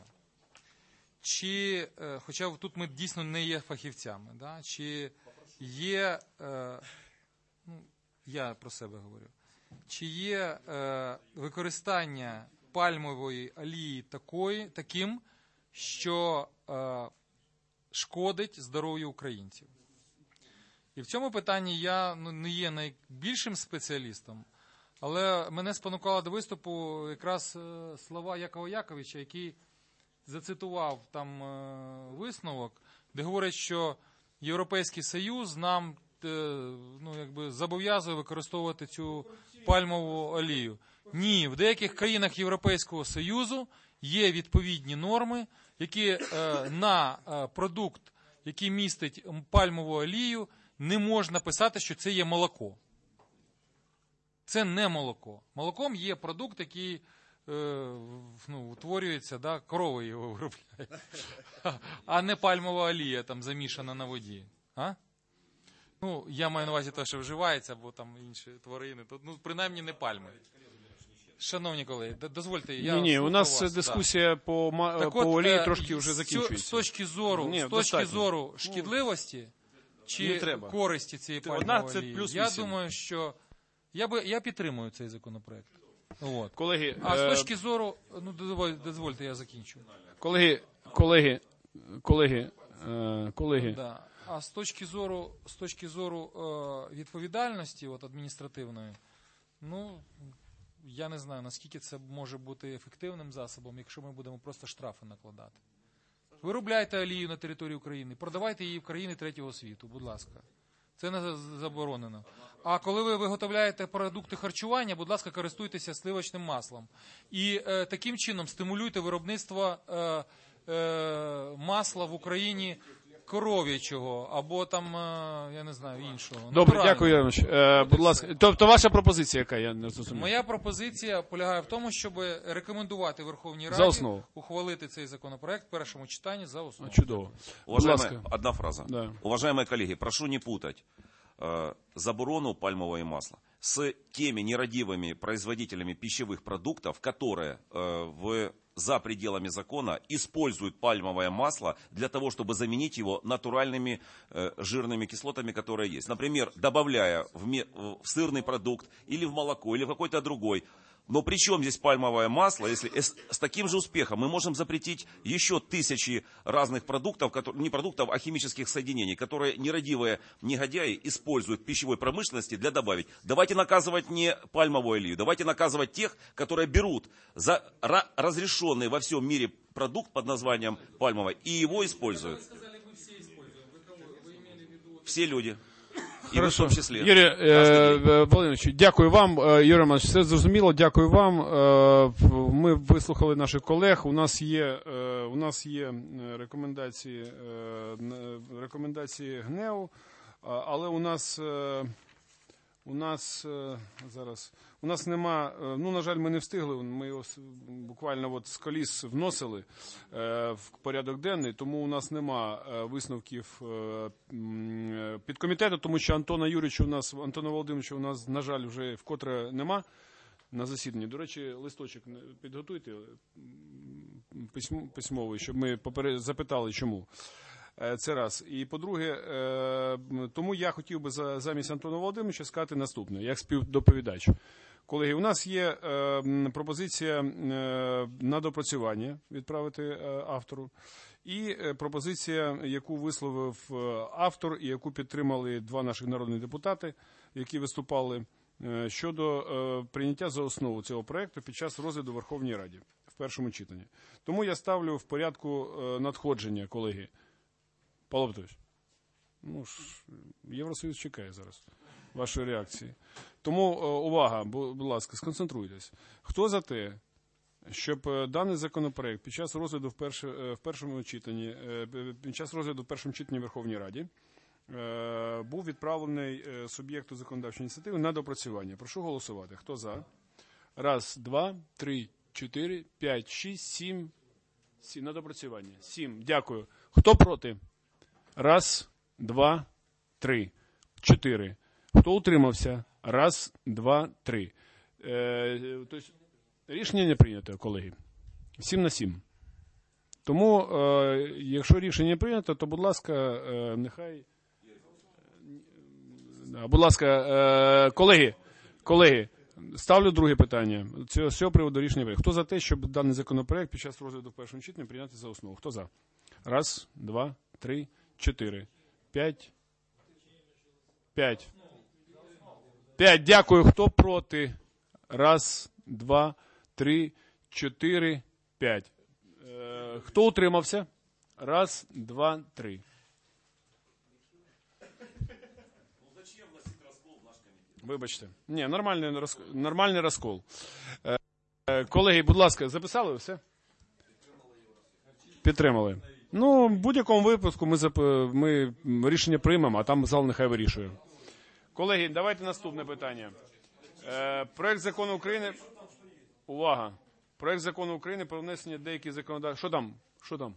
чи, хоча тут ми дійсно не є фахівцями, да, чи є, ну, я про себе говорю, чи є е, використання пальмової олії такої, таким, що е, шкодить здоров'ю українців. І в цьому питанні я ну, не є найбільшим спеціалістом, але мене спонукало до виступу якраз е, слова Якова Яковича, який зацитував там е, висновок, де говорить, що Європейський Союз нам ну, якби зобов'язує використовувати цю пальмову олію. Ні, в деяких країнах Європейського Союзу є відповідні норми, які е, на е, продукт, який містить пальмову олію, не можна писати, що це є молоко. Це не молоко. Молоком є продукт, який е, ну, утворюється, да, корова його виробляє, а не пальмова олія там замішана на воді. А? Ну, я маю на увазі те, що вживається, бо там інші тварини, то, ну, принаймні не пальми. Шановні колеги, дозвольте, я... Ні, ні, у нас вас, дискусія да. по, Так по от, олії е, трошки вже закінчується. З точки зору, ні, з точки зору шкідливості чи користі цієї пальмової олії, я думаю, що я, би, я підтримую цей законопроект. От. Колеги, а е... з точки зору, ну, дозвольте, я закінчу. Колеги, колеги, колеги, е, колеги. Да. А з точки зору, з точки зору е, відповідальності от, адміністративної, ну, я не знаю, наскільки це може бути ефективним засобом, якщо ми будемо просто штрафи накладати. Виробляйте олію на території України, продавайте її в країни третього світу, будь ласка. Це не заборонено. А коли ви виготовляєте продукти харчування, будь ласка, користуйтеся сливочним маслом. І е, таким чином стимулюйте виробництво е, е, масла в Україні коров'ячого, або там, я не знаю, іншого. Добре, дякую, Ярош. Е, будь ласка, тобто ваша пропозиція яка, я не зрозумів? Моя пропозиція полягає в тому, щоб рекомендувати Верховній за Раді основу. ухвалити цей законопроект в першому читанні за основу. Чудово. Уважаемые, одна фраза. Да. Уважаемые коллеги, прошу не путать э, заборону пальмового масла с теми нерадивыми производителями пищевых продуктов, которые э, в за пределами закона используют пальмовое масло для того, чтобы заменить его натуральными э, жирными кислотами, которые есть. Например, добавляя в, ме, в сырный продукт или в молоко, или в какой-то другой. Но при чем здесь пальмовое масло, если с, с таким же успехом мы можем запретить еще тысячи разных продуктов, которые, не продуктов, а химических соединений, которые нерадивые негодяи используют в пищевой промышленности для добавить. Давайте наказывать не пальмовую олею, давайте наказывать тех, которые берут за разрешенный во всем мире продукт под названием пальмовый и его используют. Все люди. І в тому числі. Юрій е, Володимирович, дякую вам. Юрій Романович, все зрозуміло, дякую вам. Е, ми вислухали наших колег. У нас є, е, у нас є рекомендації, е, рекомендації ГНЕУ, але у нас, е, у нас е, зараз, у нас нема, ну, на жаль, ми не встигли, ми його буквально от з коліс вносили е, в порядок денний, тому у нас нема е, висновків е, підкомітету, тому що Антона Юрійовича у нас, Антона Володимировича у нас, на жаль, вже вкотре нема на засіданні. До речі, листочок підготуйте письмовий, щоб ми поперед... запитали, чому. Це раз. І по-друге, тому я хотів би замість Антона Володимировича сказати наступне, як співдоповідач. Колеги, у нас є е, пропозиція е, на допрацювання відправити е, автору, і е, пропозиція, яку висловив автор і яку підтримали два наших народних депутати, які виступали, щодо прийняття за основу цього проекту під час розгляду в Верховній Раді в першому читанні. Тому я ставлю в порядку надходження, колеги. Павло Петрович, ну ж, Євросоюз чекає зараз вашої реакції. Тому увага, будь ласка, сконцентруйтесь. Хто за те, щоб даний законопроект під час розгляду в, перш, в першому читанні, під час розгляду в першому читанні в Верховній Раді був відправлений суб'єкту законодавчої ініціативи на доопрацювання? Прошу голосувати. Хто за? Раз, два, три, чотири, п'ять, шість, сім. Сім на доопрацювання. Сім. Дякую. Хто проти? Раз, два, три, чотири. Хто утримався? Раз, два, три. Е, тобто, рішення не прийнято, колеги. Сім на сім. Тому, е, якщо рішення прийнято, то, будь ласка, е, нехай... Е, будь ласка, е, колеги, колеги, ставлю друге питання. З цього приводу рішення прийнято. Хто за те, щоб даний законопроект під час розгляду в першому читанні прийняти за основу? Хто за? Раз, два, три, чотири, п'ять. П'ять. П'ять. Дякую. Хто проти? Раз, два, три, чотири, п'ять. Е, хто утримався? Раз, два, три. Вибачте. Ні, нормальний, розк... нормальний розкол. Е, е, колеги, будь ласка, записали все? Підтримали. Ну, в будь-якому випадку ми, зап... ми рішення приймемо, а там зал нехай вирішує. Колеги, давайте наступне питання. Е, проект закону України... Увага. Проект закону України про внесення деяких законодавчих... Що там? Що там?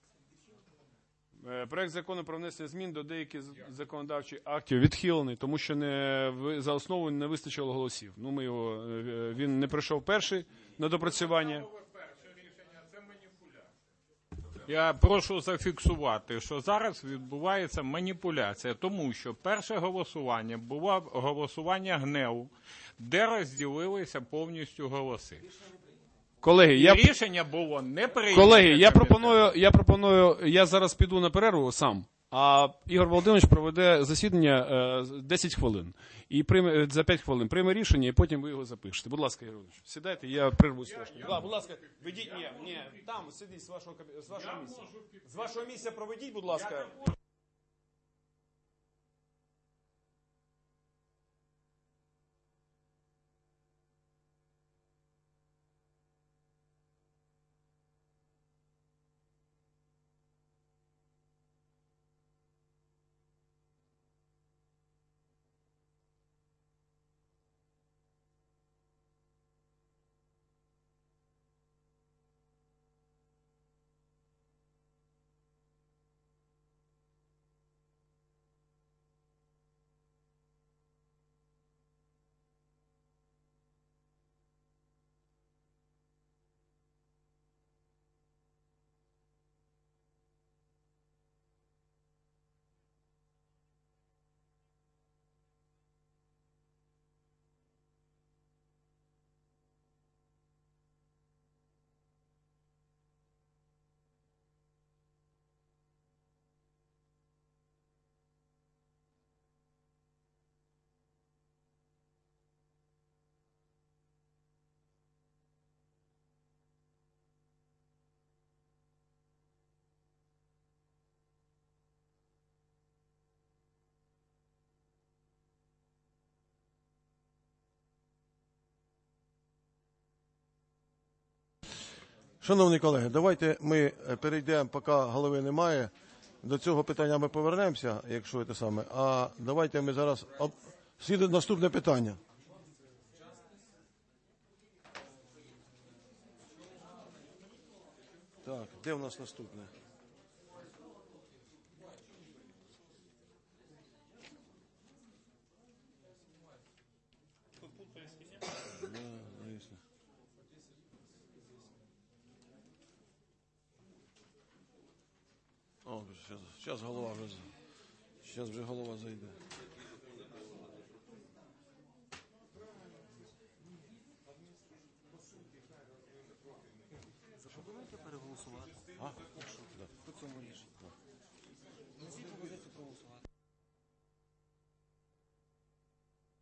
Е, проект закону про внесення змін до деяких законодавчих актів відхилений, тому що не, за основу не вистачило голосів. Ну, ми його, він не пройшов перший на допрацювання. Я прошу зафіксувати, що зараз відбувається маніпуляція, тому що перше голосування було голосування ГНЕУ, де розділилися повністю голоси. Колеги, І я... рішення було не прийнято. Колеги, я пропоную, я пропоную, я зараз піду на перерву сам, а Ігор Володимирович проведе засідання е, десять хвилин. І прийме, за п'ять хвилин прийме рішення, і потім ви його запишете. Будь ласка, Ігор Володимирович, сідайте, я перервусь трошки. Да, будь ласка, ведіть, ні, ні, там, сидіть з вашого, з вашого місця. З вашого місця проведіть, будь ласка. Шановні колеги, давайте ми перейдемо, поки голови немає. До цього питання ми повернемося, якщо це саме. А давайте ми зараз... Слідує наступне питання. Так, де в нас наступне? О, зараз голова вже, зараз вже голова зайде. Пропонуєте переголосувати? А? По цьому рішенню. Всі пропозиції проголосувати.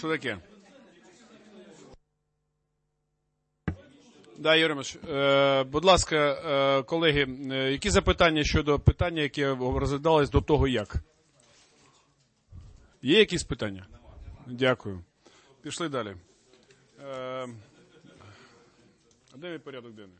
Що таке? Да, Юрійович, е, будь ласка, е, колеги, е, які запитання щодо питання, яке розглядалось до того, як? Є якісь питання? Дякую. Пішли далі. Е, а де порядок денний?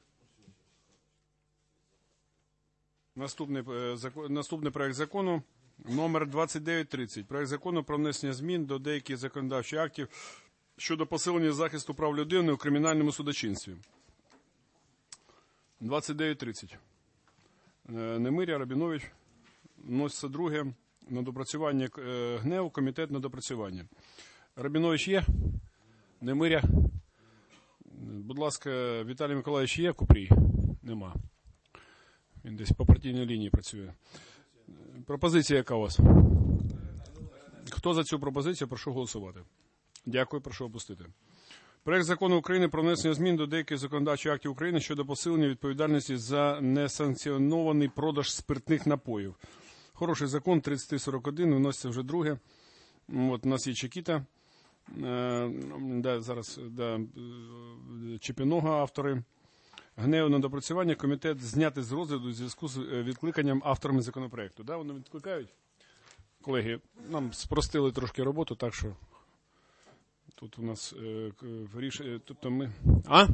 Наступний, е, закон, наступний проект закону номер двадцять дев'ять тридцять. Проект закону про внесення змін до деяких законодавчих актів щодо посилення захисту прав людини у кримінальному судочинстві. двадцять дев'ять тридцять. Немиря, Рабінович. Вноситься друге на допрацювання ГНЕУ, комітет на допрацювання. Рабінович є? Немиря? Будь ласка, Віталій Миколаївич є? Купрій? Нема. Він десь по партійній лінії працює. Пропозиція яка у вас? Хто за цю пропозицію? Прошу голосувати. Дякую, прошу опустити. Проект закону України про внесення змін до деяких законодавчих актів України щодо посилення відповідальності за несанкціонований продаж спиртних напоїв. Хороший закон, тридцять три сорок один, виноситься вже друге. От, у нас є Чекіта, е, да, зараз да, Чепіного автори. ГНЕУ на допрацювання, комітет зняти з розгляду у зв'язку з відкликанням авторами законопроекту. Да, вони відкликають? Колеги, нам спростили трошки роботу, так що тут у нас е, рішення, тобто ми... А?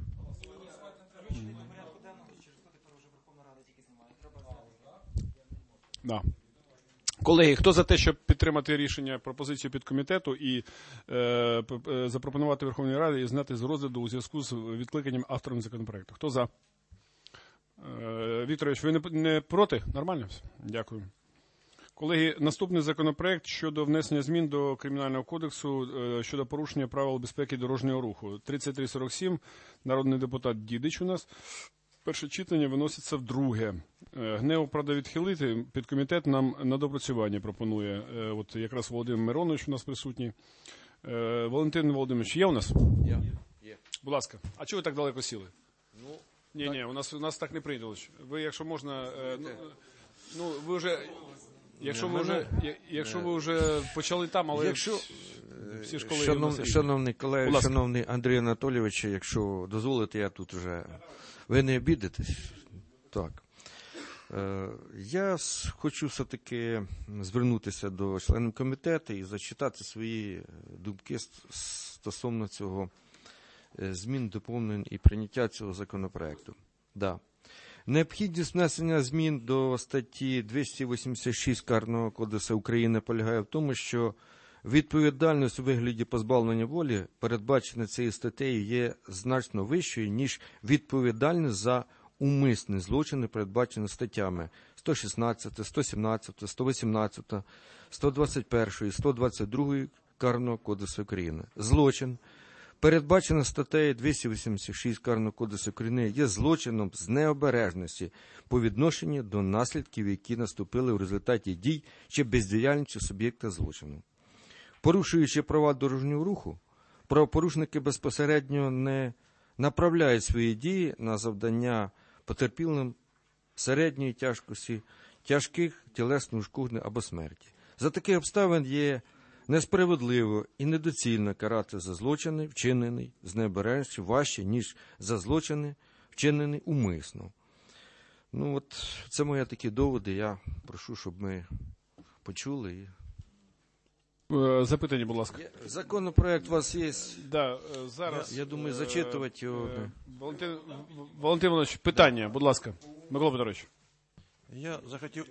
Да. Колеги, хто за те, щоб підтримати рішення, пропозицію підкомітету і е, запропонувати Верховній Раді і зняти з розгляду у зв'язку з відкликанням автором законопроекту? Хто за? Е, Вікторович, ви не, не проти? Нормально? Дякую. Колеги, наступний законопроект щодо внесення змін до Кримінального кодексу е, щодо порушення правил безпеки дорожнього руху. тридцять три сорок сім, народний депутат Дідич у нас. Перше читання виноситься вдруге. ГНЕУ, правда, відхилити. Підкомітет нам на допрацювання пропонує. От якраз Володимир Миронович у нас присутній. Валентин Володимирович, є у нас? Є. Є. Будь ласка. А чого ви так далеко сіли? Ну, ні, ні, у нас, у нас так не прийнято. Ви, якщо можна, ну, ну ви вже, якщо ви вже, якщо ви вже почали там, але якщо, всі школи... Шанов, шановний колега, шановний Андрій Анатолійович, якщо дозволите, я тут вже... Ви не обідитесь? Так. Е, я хочу все-таки звернутися до членів комітету і зачитати свої думки стосовно цього змін, доповнень і прийняття цього законопроекту. Да. Необхідність внесення змін до статті двісті вісімдесят шість Карного кодексу України полягає в тому, що відповідальність у вигляді позбавлення волі, передбачена цією статтею, є значно вищою, ніж відповідальність за умисні злочини, передбачені статтями сто шістнадцять, сто сімнадцять, сто вісімнадцять, сто двадцять один, сто двадцять два Карного кодексу України. Злочин, передбачений статтею двісті вісімдесят шість Карного кодексу України, є злочином з необережності по відношенню до наслідків, які наступили в результаті дій чи бездіяльності суб'єкта злочину. Порушуючи права дорожнього руху, правопорушники безпосередньо не направляють свої дії на завдання потерпілим середньої тяжкості, тяжких тілесних ушкоджень або смерті. За таких обставин є несправедливо і недоцільно карати за злочини, вчинені з необережністю, важче, ніж за злочини, вчинені умисно. Ну от, це мої такі доводи, я прошу, щоб ми почули і... Запитання, будь ласка. Законопроект у вас є? Да, зараз. Я, я думаю, зачитувати його. Валентин, Валентин Іванович, питання, будь ласка. Микола Петрович. Я захотів...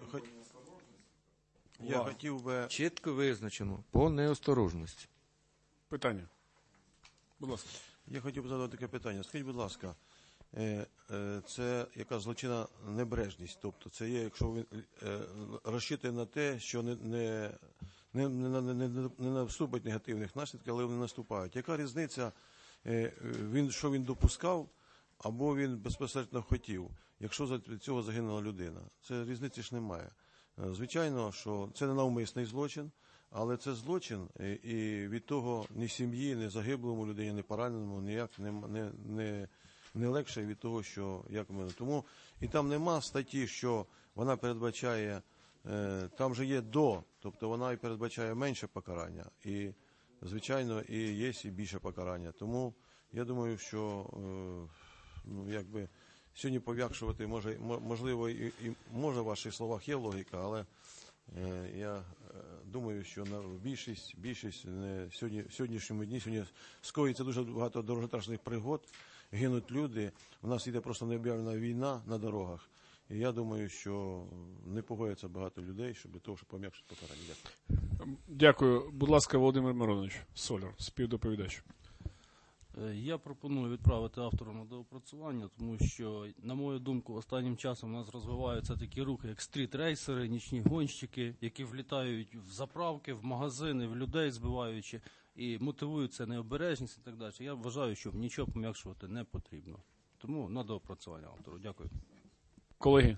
Я Wow. хотів би... Чітко визначено, по неосторожності. Питання. Будь ласка. Я хотів би задати таке питання. Скажіть, будь ласка, це яка злочинна небрежність? Тобто це є, якщо ви розчитує на те, що не... не Не, не, не, не, не наступить негативних наслідків, але вони наступають. Яка різниця, він, що він допускав, або він безпосередньо хотів, якщо за цього загинула людина? Це різниці ж немає. Звичайно, що це не навмисний злочин, але це злочин, і від того ні сім'ї, ні загиблому людині, ні пораненому ніяк не, не, не, не легше від того, що як ми. Тому і там нема статті, що вона передбачає. Там же є до, тобто вона і передбачає менше покарання. І звичайно, і є і більше покарання. Тому я думаю, що ну, якби сьогодні пом'якшувати, може, можливо, і, і може в ваших словах є логіка, але е, я думаю, що на більшість, більшість не, сьогодні, в сьогоднішньому дні сьогодні скоїться дуже багато дороготрачних пригод, гинуть люди, у нас йде просто необ'явлена війна на дорогах. І я думаю, що не погодяться багато людей, щоб для того, щоб пом'якшити покарання. Дякую. Дякую. Будь ласка, Володимир Миронович, Соляр, співдоповідач. Я пропоную відправити автору на доопрацювання, тому що, на мою думку, останнім часом у нас розвиваються такі рухи, як стріт-рейсери, нічні гонщики, які влітають в заправки, в магазини, в людей збиваючи, і мотивують це необережність і так далі. Я вважаю, що нічого пом'якшувати не потрібно. Тому на доопрацювання автору. Дякую. Колеги,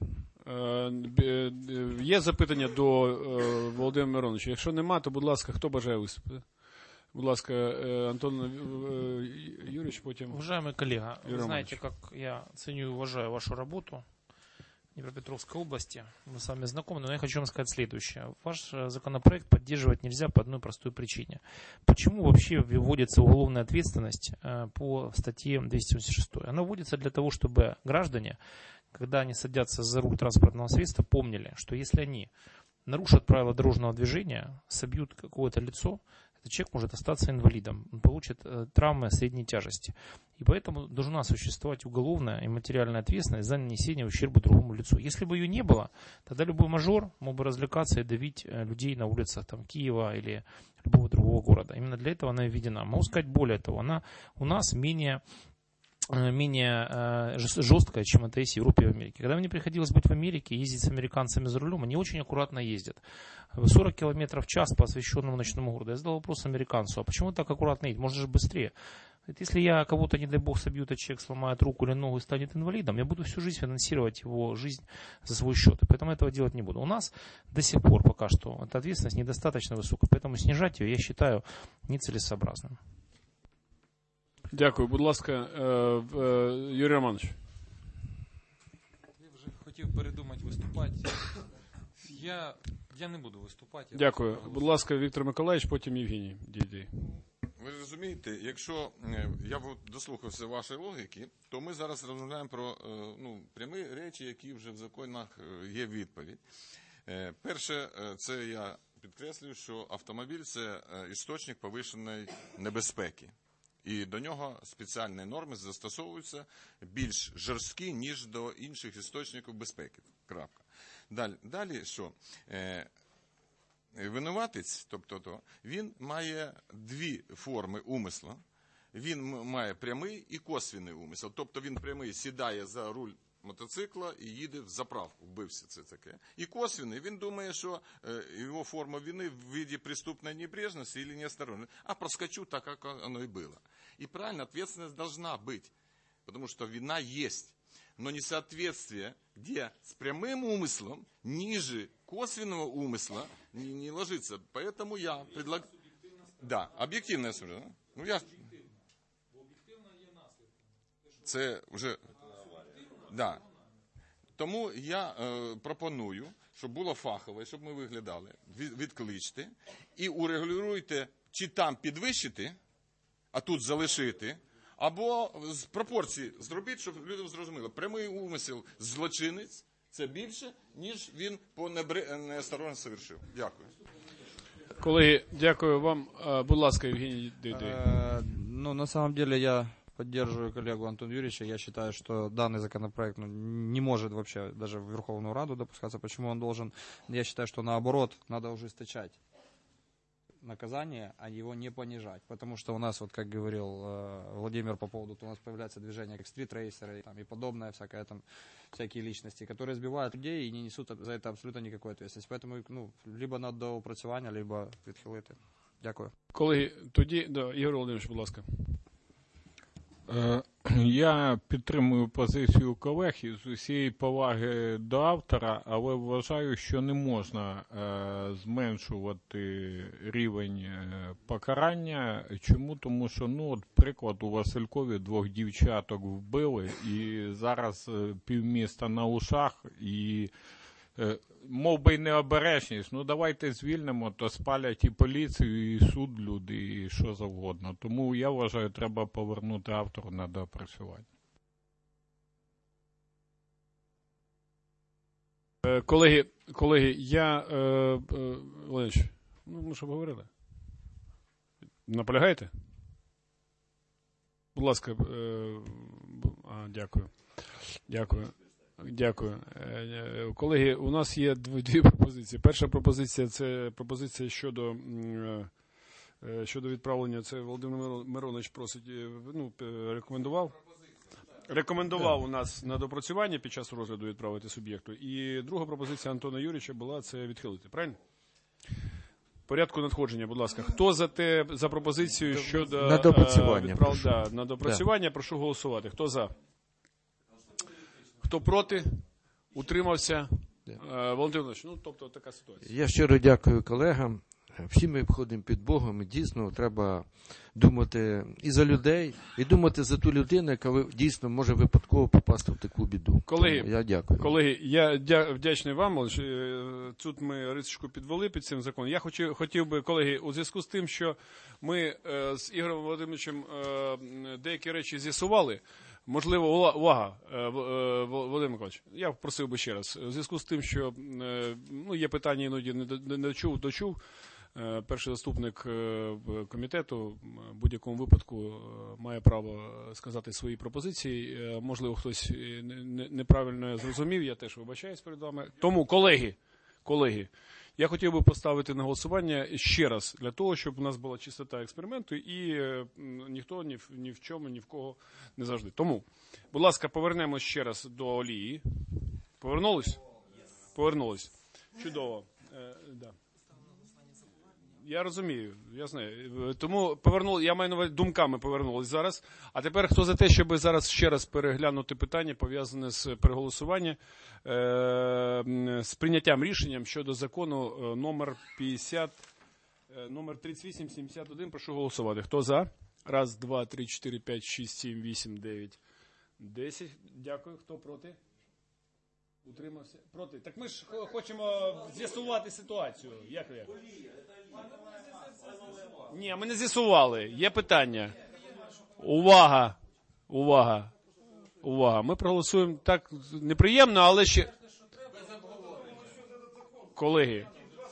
є запитання до Володимира Мироновича? Якщо нема, то, будь ласка, хто бажає виступити? Будь ласка, Антон Юрьевич, потом... Уважаемый коллега, вы знаете, как я ценю и уважаю вашу работу в Днепропетровской области. Мы с вами знакомы, но я хочу вам сказать следующее. Ваш законопроект поддерживать нельзя по одной простой причине. Почему вообще вводится уголовная ответственность по статье двести семьдесят шесть? Она вводится для того, чтобы граждане, когда они садятся за руль транспортного средства, помнили, что если они нарушат правила дорожного движения, собьют какое-то лицо, человек может остаться инвалидом, он получит э, травмы средней тяжести. И поэтому должна существовать уголовная и материальная ответственность за нанесение ущерба другому лицу. Если бы ее не было, тогда любой мажор мог бы развлекаться и давить э, людей на улицах там, Киева или любого другого города. Именно для этого она и введена. Могу сказать более того, она у нас менее... менее э, жесткая, чем это есть в Европе и в Америке. Когда мне приходилось быть в Америке, ездить с американцами за рулем, они очень аккуратно ездят. сорок километров в час по освещенному ночному городу. Я задал вопрос американцу, а почему так аккуратно едет? Может же быстрее? Говорит, если я кого-то, не дай бог, собью, этот человек сломает руку или ногу и станет инвалидом, я буду всю жизнь финансировать его жизнь за свой счет. И поэтому этого делать не буду. У нас до сих пор пока что эта ответственность недостаточно высокая, поэтому снижать ее я считаю нецелесообразным. Дякую. Будь ласка, Юрій Романович. Я вже хотів передумати виступати. Я, я не буду виступати. Дякую. Будь ласка, Віктор Миколаївич, потім Євгеній Дійдій. Ви розумієте, якщо я дослухався вашої логіки, то ми зараз розмовляємо про ну, прямі речі, які вже в законах є відповідь. Перше, це я підкреслюю, що автомобіль – це істочник повищеної небезпеки. І до нього спеціальні норми застосовуються більш жорсткі, ніж до інших істочників безпеки. Крапка. Далі, далі що? Е, винуватець, тобто то, він має дві форми умисла. Він має прямий і косвіний умисел. Тобто він прямий сідає за руль мотоцикла і їде в заправку, вбився це таке. І косвенный, він думає, що е, його форма вины в виде преступной небрежности или неосторожности. А проскочу так, как оно и было. И правильно, ответственность должна быть, потому что вина есть. Но несоответствие, где с прямым умыслом, ниже косвенного умысла не, не ложится. Поэтому я предлагаю... Да, объективное суждение. Ну, я... Це вже... Да. Тому я е, пропоную, щоб було фахове, щоб ми виглядали, від, відкличте і урегулюйте, чи там підвищити, а тут залишити, або з пропорції зробіть, щоб людям зрозуміло. Прямий умисел злочинець – це більше, ніж він по неосторожності совершив. Дякую. Колеги, дякую вам. Будь ласка, Євгеній Дійдій. Ну, на самом деле, я поддерживаю коллегу Антона Юрьевича. Я считаю, что данный законопроект ну, не может вообще даже в Верховную Раду допускаться. Почему он должен? Я считаю, что наоборот, надо ужесточать наказание, а его не понижать. Потому что у нас, вот как говорил э, Владимир по поводу, у нас появляется движение как стритрейсеры там, и подобное, всякое, там, всякие личности, которые сбивают людей и не несут за это абсолютно никакой ответственности. Поэтому ну, либо на доопрацювання, либо відхилити. Дякую. Колеги, тоді, да, Ігор Володимирович, будь ласка. Я підтримую позицію колег із усієї поваги до автора, але вважаю, що не можна е, зменшувати рівень е, покарання. Чому? Тому що, ну, от приклад, у Василькові двох дівчаток вбили, і зараз е, півміста на ушах, і мов би й необережність, ну давайте звільнимо, то спалять і поліцію, і суд люди, і що завгодно. Тому я вважаю, треба повернути автору на доопрацювання. Колеги, колеги, я, е, е, Ленич, ну ми ж обговорили. Наполягаєте? Будь ласка, е, а, дякую. Дякую. Дякую. Е, колеги, у нас є дві, дві пропозиції. Перша пропозиція – це пропозиція щодо, е, щодо відправлення. Це Володимир Миронович просить, ну, рекомендував. Рекомендував у нас на допрацювання під час розгляду відправити суб'єкту. І друга пропозиція Антона Юрійовича була це відхилити. Правильно? Порядку надходження, будь ласка. Хто за те, за пропозицію щодо на допрацювання, відправ... прошу. Да, на допрацювання, да. Прошу голосувати. Хто за? Хто проти? Утримався? Да. Володимир Володимирович, ну, тобто така ситуація. Я щиро дякую колегам. Всі ми входимо під Богом, і дійсно треба думати і за людей, і думати за ту людину, яка дійсно може випадково попасти в таку біду. Колеги, Тому я дякую. Колеги, я дя, вдячний вам. Тут ми рисочку підвели під цим законом. Я хотів, хотів би, колеги, у зв'язку з тим, що ми е, з Ігорем Володимировичем е, деякі речі з'ясували, можливо, увага, Володимир Миколаївич, я просив би ще раз, у зв'язку з тим, що е, ну, є питання, іноді не, не, не чув, дочув, перший заступник комітету в будь-якому випадку має право сказати свої пропозиції. Можливо, хтось неправильно зрозумів, я теж вибачаюсь перед вами. Тому, колеги, колеги, я хотів би поставити на голосування ще раз, для того, щоб у нас була чистота експерименту і ніхто ні в, ні в чому, ні в кого не завжди. Тому, будь ласка, повернемось ще раз до олії. Повернулись? Повернулись. Чудово. Е, да. Я розумію, я знаю. Тому повернули, я маю на увазі, думками повернулись зараз. А тепер хто за те, щоб зараз ще раз переглянути питання, пов'язане з переголосуванням, е, з прийняттям рішенням щодо закону е, номер п'ятдесят, е, номер тридцять вісім сімдесят один, прошу голосувати. Хто за? Раз, два, три, чотири, п'ять, шість, сім, вісім, дев'ять, десять. Дякую. Хто проти? Утримався? Проти. Так ми ж хочемо з'ясувати ситуацію. Як ви? Ні, ми не з'ясували. Є питання. Увага. Увага. Увага. Ми проголосуємо так неприємно, але ще... Колеги.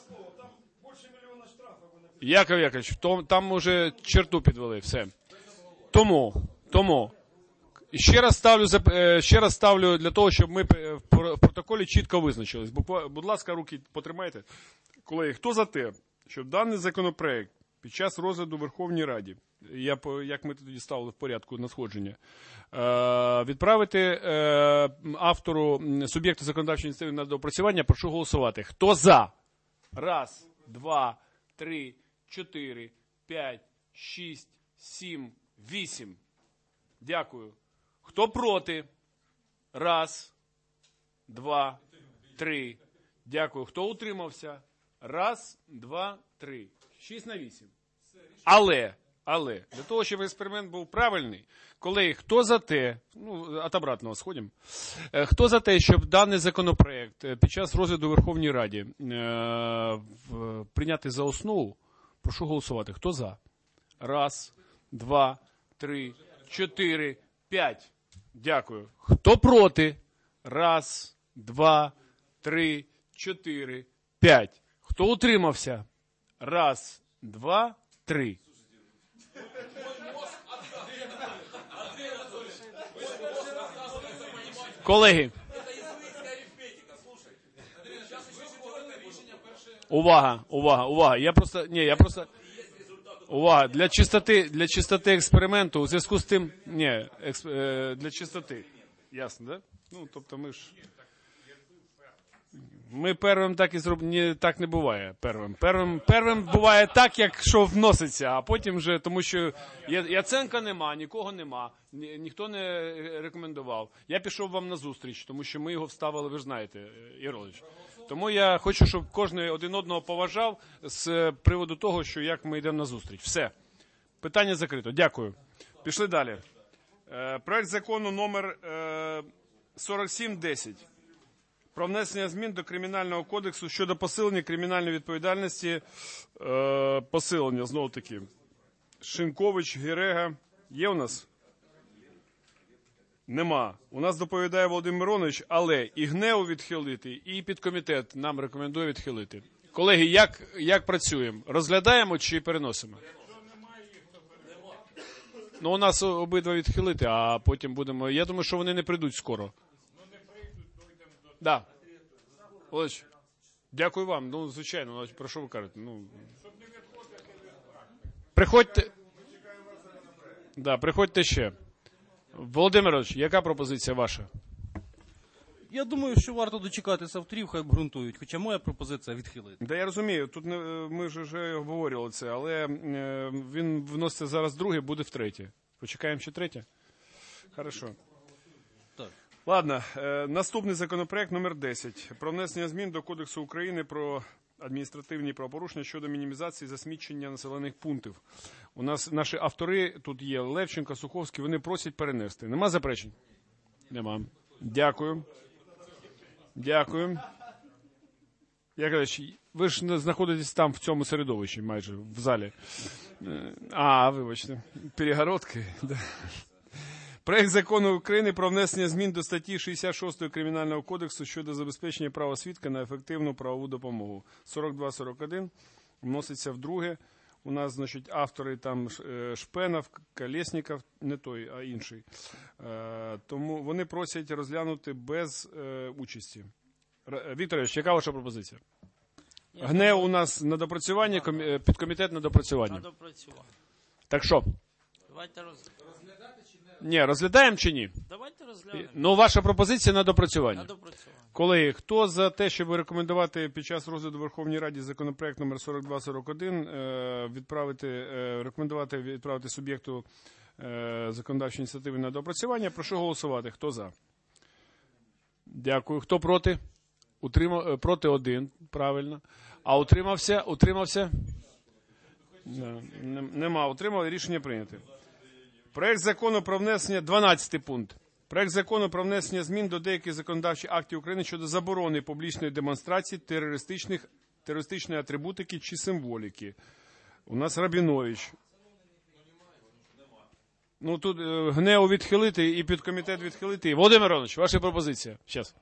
Яков Яковлевич, там уже черту підвели. Все. Тому, тому... Ще раз ставлю, ще раз ставлю для того, щоб ми в протоколі чітко визначились. Будь ласка, руки потримайте. Колеги, хто за те, щоб даний законопроект під час розгляду в Верховній Раді, я, як ми тоді ставили в порядку надходження, відправити автору, суб'єкту законодавчої ініціативи на доопрацювання, прошу голосувати. Хто за? Раз, два, три, чотири, п'ять, шість, сім, вісім. Дякую. Хто проти? Раз, два, три. Дякую. Хто утримався? Раз, два, три. Шість на вісім. Але, але, для того, щоб експеримент був правильний, колеги, хто за те, ну, от обратного сходимо, хто за те, щоб даний законопроект під час розгляду в Верховній Раді е, в, прийняти за основу, прошу голосувати. Хто за? Раз, два, три, чотири, п'ять. Дякую. Хто проти? Раз, два, три, чотири, п'ять. Хто утримався? Раз, два, три. Колеги. Увага, увага, увага. Я просто, ні, я просто... Увага, для чистоти, для чистоти експерименту, у зв'язку з тим, ні, експ, е, для чистоти, ясно, да? Ну, тобто ми ж, ми первим так і зробимо, так не буває, первим. Первим, первим буває так, як що вноситься, а потім вже, тому що Яценка нема, нікого нема, ні, ніхто не рекомендував. Я пішов вам на зустріч, тому що ми його вставили, ви ж знаєте, Ігор Володимирович. Тому я хочу, щоб кожен один одного поважав з приводу того, що як ми йдемо на зустріч. Все. Питання закрито. Дякую. Пішли далі. Проект закону номер сорок сім десять. про внесення змін до Кримінального кодексу щодо посилення кримінальної відповідальності, е, посилення, знову таки. Шинкович, Герега. Є у нас? Нема. У нас доповідає Володимир Миронович, але і ГНЕУ відхилити, і підкомітет нам рекомендує відхилити. Колеги, як, як працюємо? Розглядаємо чи переносимо? Ну, у нас обидва відхилити, а потім будемо... Я думаю, що вони не прийдуть скоро. Да. Олеч, дякую вам. Ну, звичайно, про що ви кажете? Ну... Приходьте... Да, приходьте ще. Володимирович, яка пропозиція ваша? Я думаю, що варто дочекатися авторів, хай обґрунтують, хоча моя пропозиція відхилити. Да, я розумію, тут не, ми ж вже обговорювали це, але е, він вноситься зараз другий, буде в третє. Почекаємо ще третє? Хорошо. Так. Ладно, е, наступний законопроект номер десять. Про внесення змін до Кодексу України про адміністративні правопорушення щодо мінімізації засмічення населених пунктів. У нас наші автори тут є Левченко, Суховський, вони просять перенести. Нема заперечень? Нема. Дякую. Дякую. Я кажу, ви ж знаходитесь там, в цьому середовищі, майже, в залі. А, вибачте, перегородки. Да. Проект закону України про внесення змін до статті шістдесят шість Кримінального кодексу щодо забезпечення права свідка на ефективну правову допомогу. сорок два сорок один вноситься вдруге. У нас, значить, автори там Шпенов, Колєсніков, не той, а інший. Тому вони просять розглянути без участі. Вікторович, яка ваша пропозиція? ГНЕУ у нас на допрацювання, підкомітет на допрацювання. На допрацювання. Так що? Давайте роз... Ні, розглядаємо чи ні? Давайте розглянемо. Ну, ваша пропозиція на допрацювання. На допрацювання. Колеги, хто за те, щоб рекомендувати під час розгляду в Верховній Раді законопроект номер сорок два сорок один відправити, рекомендувати відправити суб'єкту законодавчої ініціативи на доопрацювання, прошу голосувати. Хто за? Дякую. Хто проти? Утримав, проти один, правильно. А утримався? Утримався? Нема. Утримав, рішення прийнято. Проект закону про внесення, дванадцятий пункт. Проект закону про внесення змін до деяких законодавчих актів України щодо заборони публічної демонстрації терористичних, терористичної атрибутики чи символіки. У нас Рабінович. Ну, тут е, ГНЕУ відхилити і підкомітет відхилити. Володимир Іванович, ваша пропозиція. Щас.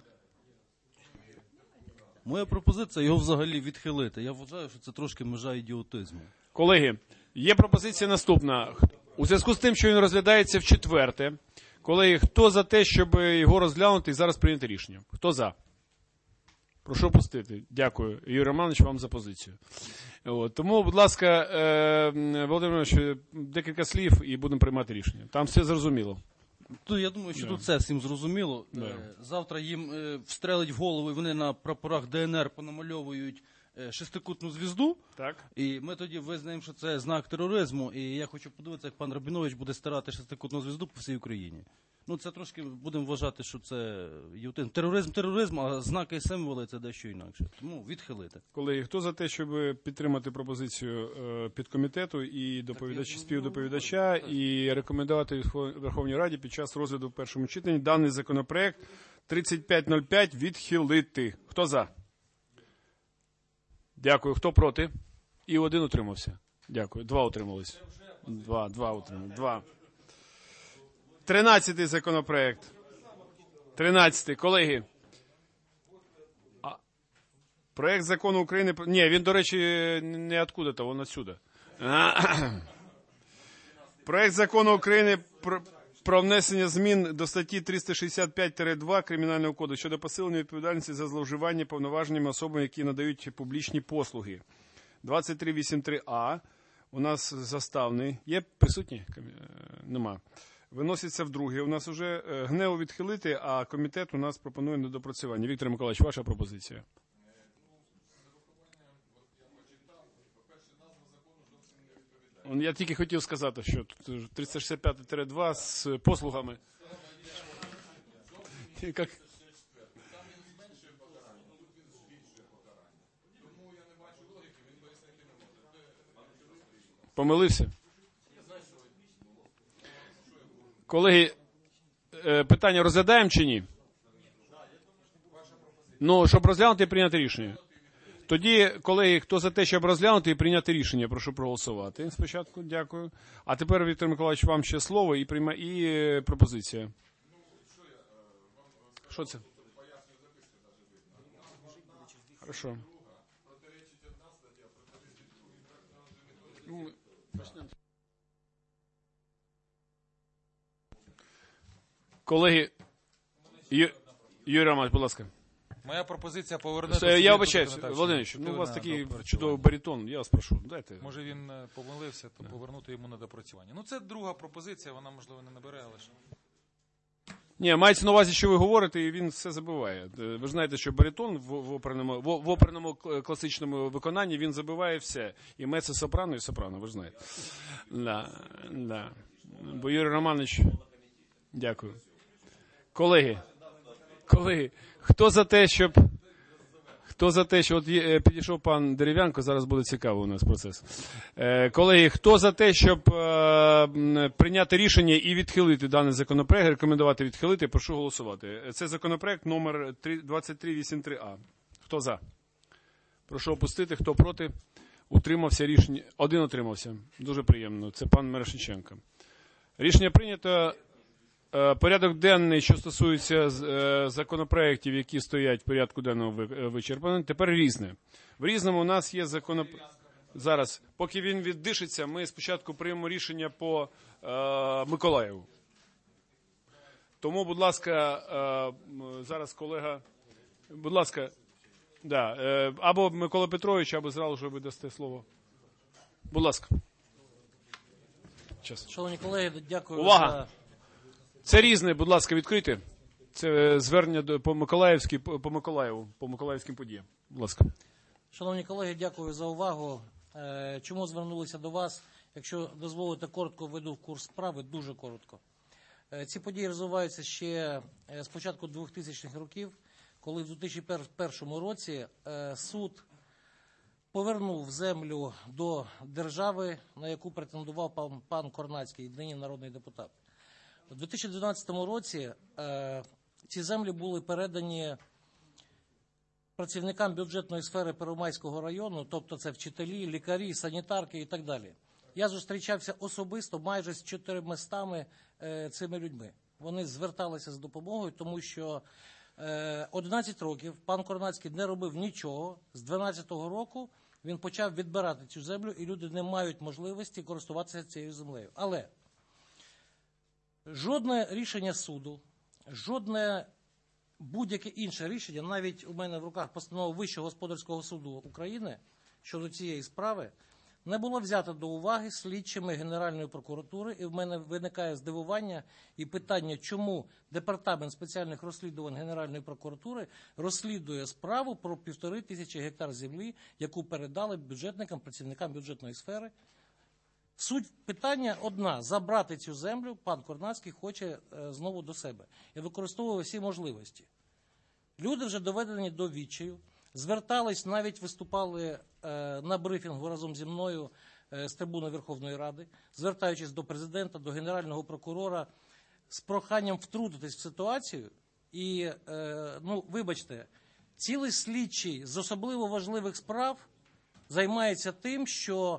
Моя пропозиція його взагалі відхилити. Я вважаю, що це трошки межа ідіотизму. Колеги, є пропозиція наступна. У зв'язку з тим, що він розглядається в четверте, колеги, хто за те, щоб його розглянути і зараз прийняти рішення? Хто за? Прошу пустити. Дякую, Юрій Романович, вам за позицію. От, тому, будь ласка, е, Володимир Іванович, декілька слів і будемо приймати рішення. Там все зрозуміло. То я думаю, що Да. тут все всім зрозуміло. Да. Е, Завтра їм е, встрелить в голову, і вони на прапорах ДНР понамальовують е, шестикутну звізду. Так. І ми тоді визнаємо, що це знак тероризму. І я хочу подивитися, як пан Рабінович буде стирати шестикутну звізду по всій Україні. Ну, це трошки будемо вважати, що це ютин. Тероризм, тероризм, а знаки і символи – це дещо інакше. Тому відхилити. Колеги, хто за те, щоб підтримати пропозицію е, підкомітету і доповідача, співдоповідача і рекомендувати Верховній Раді під час розгляду в першому читанні даний законопроект тридцять п'ять нуль п'ять відхилити? Хто за? Дякую. Хто проти? І один утримався. Дякую. Два утримались. Два, два утримали. Два. Тринадцятий законопроект. Тринадцятий. Колеги. А, проект закону України... Ні, він, до речі, не откуда-то, він отсюда. Проект закону України про, про внесення змін до статті триста шістдесят п'ять два Кримінального кодексу щодо посилення відповідальності за зловживання повноваженнями особами, які надають публічні послуги. двадцять три вісімдесят три А. У нас заставний. Є присутні? Нема. Виноситься вдруге. У нас вже ГНЕУ відхилити, а комітет у нас пропонує на допрацювання. Віктор Миколаївич, ваша пропозиція. Я тільки хотів сказати, що тут триста шістдесят п'ять два з послугами. Як... Помилився? Колеги, питання розглядаємо чи ні? Ну, щоб розглянути і прийняти рішення. Тоді, колеги, хто за те, щоб розглянути і прийняти рішення, прошу проголосувати. Спочатку, дякую. А тепер, Віктор Миколаївич, вам ще слово і, прийма... і пропозиція. Що це? Хорошо. Ну, колеги, Ю... Юрій Романович, будь ласка. Моя пропозиція повернути... Я вибачаюсь, Володимирович, ну у вас такий чудовий баритон, я вас прошу, дайте. Може він помилився, то повернути йому на допрацювання. Ну це друга пропозиція, вона можливо не набере, але ж... Ні, мається на увазі, що ви говорите, і він все забиває. Ви ж знаєте, що баритон в, в, оперному, в, в оперному класичному виконанні, він забиває все. І меццо-сопрано, і сопрано, ви ж знаєте. Да, да. Бо Юрій Романович, дякую. Колеги, колеги, хто за те, щоб... Хто за те, що от є, підійшов пан Дерев'янко, зараз буде цікавий у нас процес. Е, колеги, хто за те, щоб е, прийняти рішення і відхилити даний законопроект, рекомендувати відхилити, прошу голосувати. Це законопроект номер двадцять три вісімдесят три А. Хто за? Прошу опустити. Хто проти? Утримався рішення. Один утримався. Дуже приємно. Це пан Мирошниченко. Рішення прийнято. Порядок денний, що стосується законопроєктів, які стоять в порядку денного, вичерпаний. Тепер різне. В різному у нас є законопроєкт. Зараз, поки він віддишиться, ми спочатку приймемо рішення по е, Миколаєву. Тому, будь ласка, е, зараз колега, будь ласка, да, е, або Микола Петрович, або зразу ж ви дасте слово. Будь ласка. Час. Шановні колеги, дякую. Увага! За... Це різне, будь ласка, відкрийте. Це звернення до, по, Миколаївській, по, по Миколаєву, по миколаївським подіям. Будь ласка. Шановні колеги, дякую за увагу. Чому звернулися до вас? Якщо дозволите, коротко введу в курс справи, дуже коротко. Ці події розвиваються ще з початку двохтисячних років, коли в дві тисячі першому році суд повернув землю до держави, на яку претендував пан, пан Корнацький, нині народний депутат. У дві тисячі дванадцятому році е, ці землі були передані працівникам бюджетної сфери Первомайського району, тобто це вчителі, лікарі, санітарки і так далі. Я зустрічався особисто майже з чотиримастами е, цими людьми. Вони зверталися з допомогою, тому що е, одинадцять років пан Корнацький не робив нічого. З дванадцятого року він почав відбирати цю землю, і люди не мають можливості користуватися цією землею. Але жодне рішення суду, жодне будь-яке інше рішення, навіть у мене в руках постанова Вищого господарського суду України щодо цієї справи, не було взято до уваги слідчими Генеральної прокуратури, і в мене виникає здивування і питання, чому Департамент спеціальних розслідувань Генеральної прокуратури розслідує справу про півтори тисячі гектар землі, яку передали бюджетникам, працівникам бюджетної сфери. Суть питання одна – забрати цю землю пан Корнацький хоче е, знову до себе і використовує всі можливості. Люди вже доведені до відчаю, звертались, навіть виступали е, на брифінгу разом зі мною е, з трибуни Верховної Ради, звертаючись до президента, до Генерального прокурора з проханням втрутитись в ситуацію. І, е, ну, вибачте, цілий слідчий з особливо важливих справ займається тим, що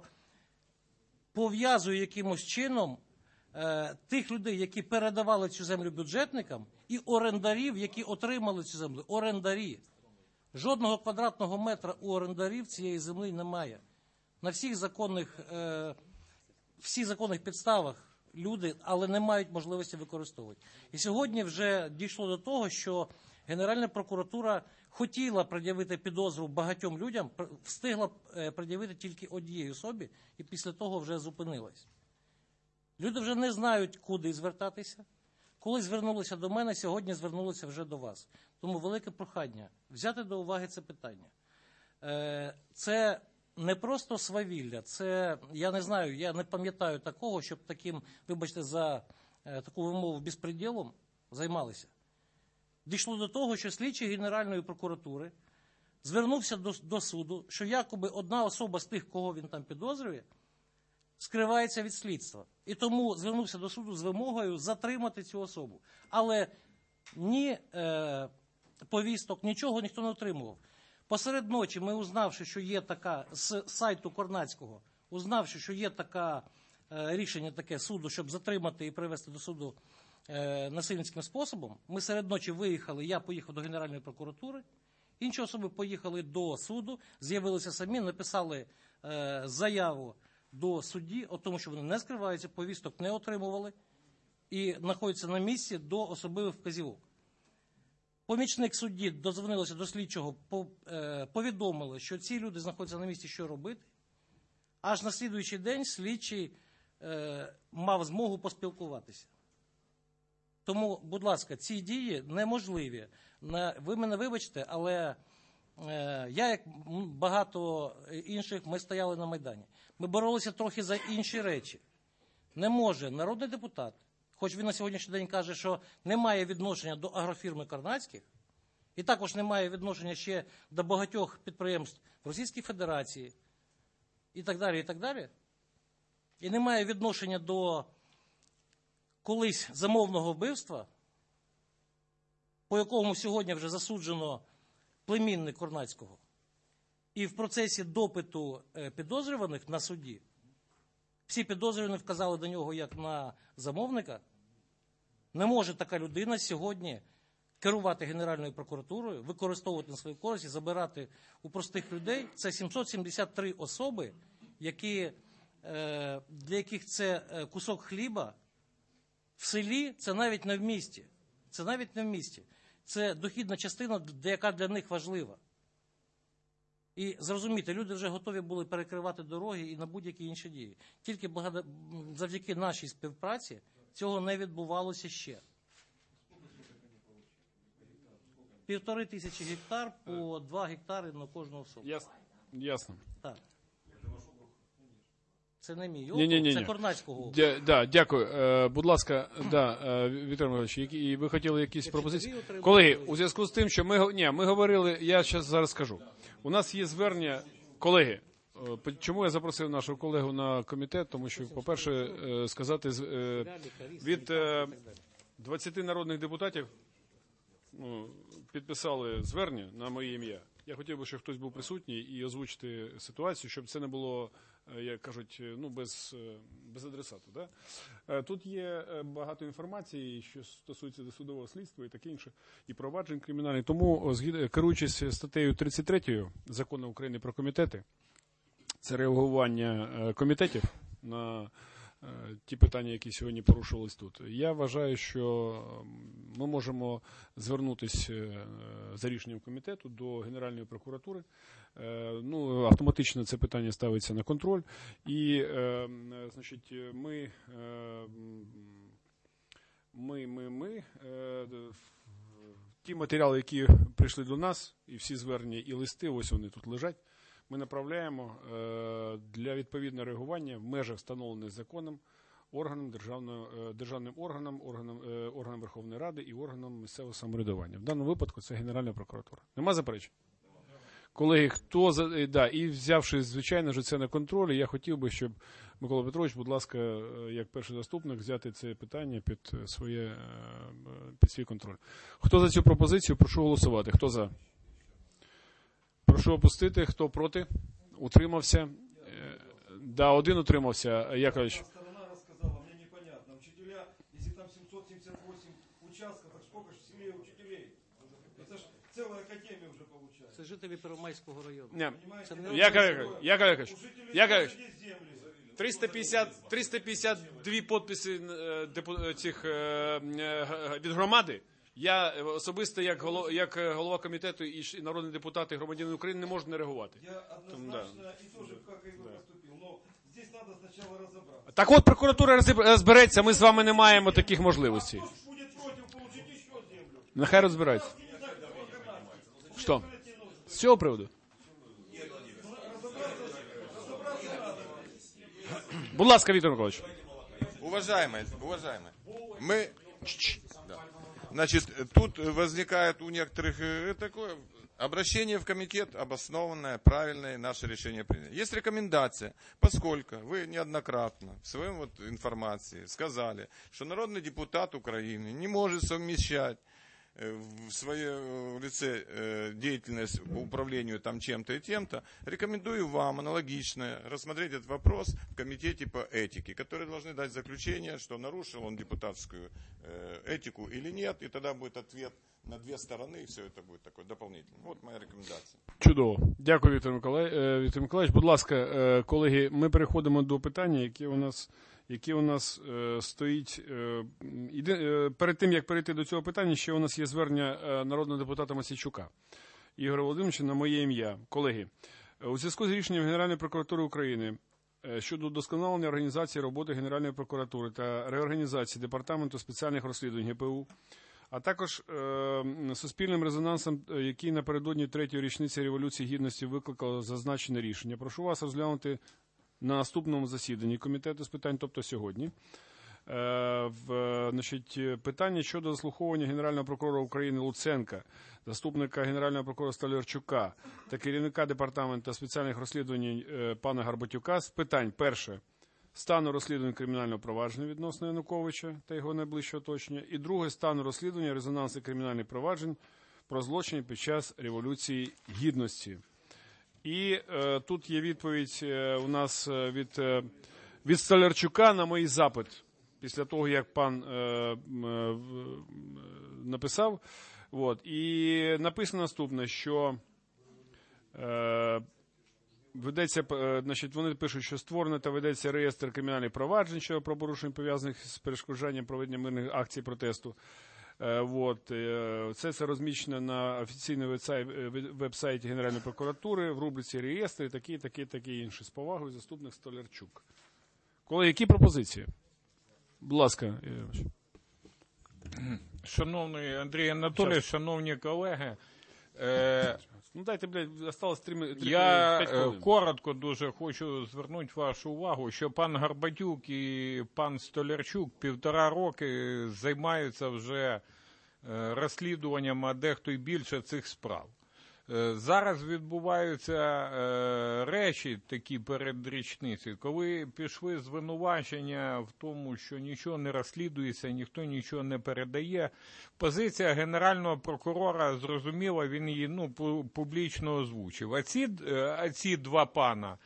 пов'язує якимось чином е, тих людей, які передавали цю землю бюджетникам, і орендарів, які отримали цю землю. Орендарі. Жодного квадратного метра у орендарів цієї землі немає. На всіх законних, е, всіх законних підставах люди, але не мають можливості використовувати. І сьогодні вже дійшло до того, що Генеральна прокуратура хотіла пред'явити підозру багатьом людям, встигла пред'явити тільки однієї особі і після того вже зупинилась. Люди вже не знають, куди звертатися. Коли звернулися до мене, сьогодні звернулися вже до вас. Тому велике прохання взяти до уваги це питання. Це не просто свавілля, це, я не знаю, я не пам'ятаю такого, щоб таким, вибачте за таку вимову, безпреділом займалися. Дійшло до того, що слідчий Генеральної прокуратури звернувся до, до суду, що якоби одна особа з тих, кого він там підозрює, скривається від слідства. І тому звернувся до суду з вимогою затримати цю особу. Але ні е, повісток, нічого ніхто не отримував. Посеред ночі ми, узнавши, що є така, з сайту Корнацького, узнавши, що є таке рішення таке суду, щоб затримати і привести до суду е, насильницьким способом, ми серед ночі виїхали, я поїхав до Генеральної прокуратури, інші особи поїхали до суду, з'явилися самі, написали е, заяву до судді, о тому, що вони не скриваються, повісток не отримували і знаходяться на місці до особливих вказівок. Помічник судді дозвонилися до слідчого, повідомили, що ці люди знаходяться на місці, що робити. Аж на слідуючий день слідчий е, мав змогу поспілкуватися. Тому, будь ласка, ці дії неможливі. Ви мене вибачте, але е, я, як багато інших, ми стояли на Майдані. Ми боролися трохи за інші речі. Не може народний депутат, хоч він на сьогоднішній день каже, що немає відношення до агрофірми Корнацьких, і також немає відношення ще до багатьох підприємств в Російській Федерації, і так далі, і так далі, і немає відношення до колись замовного вбивства, по якому сьогодні вже засуджено племінник Корнацького, і в процесі допиту підозрюваних на суді, всі підозрювані вказали до нього як на замовника. Не може така людина сьогодні керувати Генеральною прокуратурою, використовувати на свою користь і забирати у простих людей. Це сімсот сімдесят три особи, які, для яких це кусок хліба в селі, це навіть не в місті. Це навіть не в місті. Це дохідна частина, яка для них важлива. І зрозумійте, люди вже готові були перекривати дороги і на будь-які інші дії. Тільки завдяки нашій співпраці цього не відбувалося ще. Півтори тисячі гектар по два гектари на кожну особу. Ясно. Ясно. Так. Це не мій ні, ні, ні, це ні. Корнацького округу. Дя, да, дякую. Е, будь ласка, да, е, Віктор Михайлович, які, і ви хотіли якісь Якщо пропозиції? ви Колеги, у зв'язку з тим, що ми, ні, ми говорили, я зараз зараз скажу. У нас є звернення, колеги, е, чому я запросив нашого колегу на комітет, тому що, по-перше, е, сказати, е, від е, двадцяти народних депутатів ну, підписали звернення на моє ім'я. Я хотів би, щоб хтось був присутній і озвучити ситуацію, щоб це не було, як кажуть, ну, без, без адресату. Да? Тут є багато інформації, що стосується досудового слідства і таке інше, і проваджень кримінальних. Тому, керуючись статтею тридцять третьою Закону України про комітети, це реагування комітетів на ті питання, які сьогодні порушувались тут. Я вважаю, що ми можемо звернутися за рішенням комітету до Генеральної прокуратури. Ну, автоматично це питання ставиться на контроль. І, значить, ми, ми, ми, ми ті матеріали, які прийшли до нас, і всі звернення, і листи, ось вони тут лежать, ми направляємо для відповідного реагування в межах, встановлених законом, органам, державним органам, органам, органам Верховної Ради і органам місцевого самоврядування. В даному випадку це Генеральна прокуратура. Нема заперечень? Колеги, хто, да, і взявши, звичайно ж, це на контроль, я хотів би, щоб Микола Петрович, будь ласка, як перший заступник, взяти це питання під, своє, під свій контроль. Хто за цю пропозицію, прошу голосувати. Хто за? Прошу опустити. Хто проти? Утримався? Да, один утримався. Якович. Сторона рассказала, мне непонятно. Учителя, если там семьсот семьдесят восемь участков, так сколько же в селе учителей? Это ж целая академия уже получается. Це жителі Первомайського району. Ні. Не... Якович, Якович, Якович, триста п'ятдесят, триста п'ятдесят дві підписи цих від громади. Я особисто, як голова, як голова комітету і народні депутати громадяни України, не можу не реагувати. Я однозначно да. і теж, як і ви поступив, але здесь треба спочатку розібратися. Так от прокуратура розбереться, ми з вами не маємо таких можливостей. Нехай розбирається. Що? З цього приводу? Будь ласка, Віктор Миколаївич. Уважаемые, уважаемые, мы... Да. Значит, тут возникает у некоторых такое обращение в комитет, обоснованное, правильное, наше решение принято. Есть рекомендация, поскольку вы неоднократно в своей вот информации сказали, что народный депутат Украины не может совмещать в свое лице деятельность по управлению там чем-то и тем-то, рекомендую вам аналогично рассмотреть этот вопрос в комитете по этике, которые должны дать заключение, что нарушил он депутатскую этику или нет, и тогда будет ответ на две стороны, и все это будет такое дополнительно. Вот моя рекомендація. Чудово. Дякую, Віктор Миколаївич. Віктор Миколаївич, будь ласка, колеги, ми переходимо до питання, яке у нас, яке у нас е, стоїть. Е, іде, е, перед тим, як перейти до цього питання, ще у нас є звернення е, народного депутата Мосійчука Ігоря Володимировича на моє ім'я. Колеги, у зв'язку з рішенням Генеральної прокуратури України е, щодо удосконалення організації роботи Генеральної прокуратури та реорганізації Департаменту спеціальних розслідувань Ге Пе У, а також е, суспільним резонансом, який напередодні третьої річниці Революції Гідності викликало зазначене рішення. Прошу вас розглянути на наступному засіданні Комітету з питань, тобто сьогодні, е, в, значить, питання щодо заслуховування Генерального прокурора України Луценка, заступника Генерального прокурора Столярчука та керівника Департаменту спеціальних розслідувань е, пана Гарбатюка з питань: перше, стану розслідування кримінального провадження відносно Януковича та його найближчого оточення, і друге, стану розслідування резонансних кримінальних проваджень про злочини під час Революції Гідності. І е, тут є відповідь е, у нас е, від, е, від Столярчука на мій запит, після того, як пан е, е, написав. От. І написано наступне, що е, ведеться, значить, вони пишуть, що створено та ведеться реєстр кримінальних проваджень щодо правопорушень, пов'язаних з перешкоджанням проведення мирних акцій протесту. Вот. Це це розміщено на офіційному веб-сайті Генеральної прокуратури в рубриці «Реєстри», такі, такі, такі інші. З повагою, заступник Столярчук. Колеги, які пропозиції? Будь ласка, Ігор. Шановний Андрій Анатолійович, шановні колеги, е... Ну, дайте, блядь, осталось три, три, я п'ять хвилин. Коротко дуже хочу звернути вашу увагу, що пан Гарбатюк і пан Столярчук півтора роки займаються вже розслідуванням, а дехто й більше, цих справ. Зараз відбуваються речі такі перед річницею, коли пішли звинувачення в тому, що нічого не розслідується, ніхто нічого не передає. Позиція Генерального прокурора зрозуміла, він її ну, публічно озвучив. А ці, а ці два пана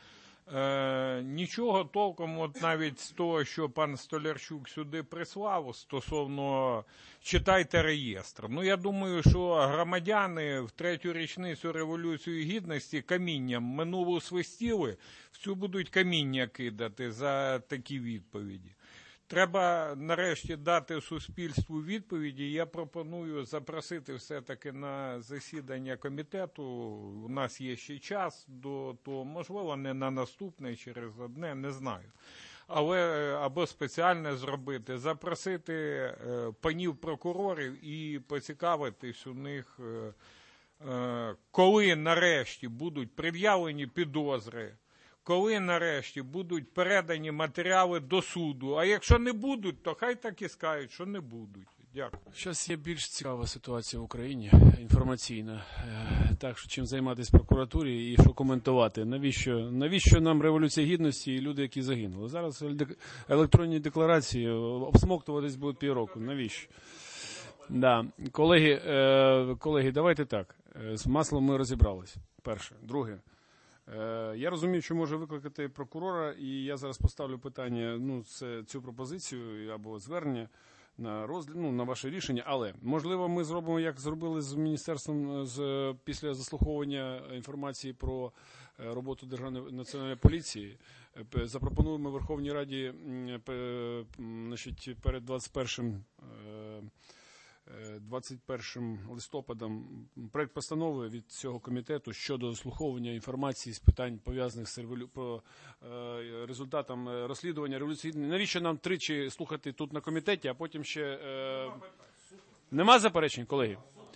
Е, нічого толком, от навіть з того, що пан Столярчук сюди прислав, стосовно читайте реєстр. Ну, я думаю, що громадяни в третю річницю Революції Гідності камінням минулу свистіли, всю будуть каміння кидати за такі відповіді. Треба нарешті дати суспільству відповіді. Я пропоную запросити все-таки на засідання комітету. У нас є ще час до того, можливо, не на наступне, через одне, не знаю. Але або спеціально зробити, запросити е, панів прокурорів і поцікавитись у них, е, е, коли нарешті будуть пред'явлені підозри, коли нарешті будуть передані матеріали до суду. А якщо не будуть, то хай так і скажуть, що не будуть. Дякую. Зараз є більш цікава ситуація в Україні, інформаційна. Так, що чим займатися прокуратурі і що коментувати. Навіщо, навіщо нам Революція Гідності і люди, які загинули? Зараз електронні декларації обсмоктуватись будуть півроку. Навіщо? Да. Колеги, е, колеги, давайте так. З маслом ми розібрались. Перше. Друге. Я розумію, що може викликати прокурора, і я зараз поставлю питання, ну, це, цю пропозицію або звернення на розгляд, ну, на ваше рішення, але, можливо, ми зробимо, як зробили з міністерством з, після заслуховування інформації про роботу Державної національної поліції, запропонуємо Верховній Раді, значить, перед двадцять першим двадцять першим листопадом проект постанови від цього комітету щодо заслуховування інформації з питань, пов'язаних з револю... по е, результатам розслідування революції. Навіщо нам тричі слухати тут на комітеті, а потім ще... Е... Нема заперечень, колеги?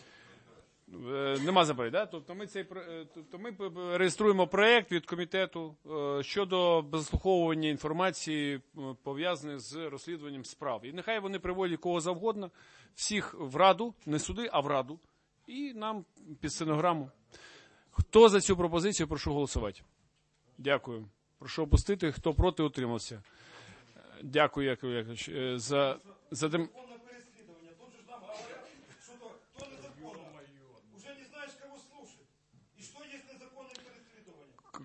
Е, нема заперечень, да? Тобто ми, цей, тобто ми реєструємо проект від комітету е, щодо заслуховування інформації, пов'язаних з розслідуванням справ. І нехай вони приводять кого завгодно, всіх в Раду, не суди, а в Раду, і нам під стенограму. Хто за цю пропозицію, прошу голосувати. Дякую. Прошу опустити, хто проти, утримався. Дякую, Яків Яковлевич. За, за дем...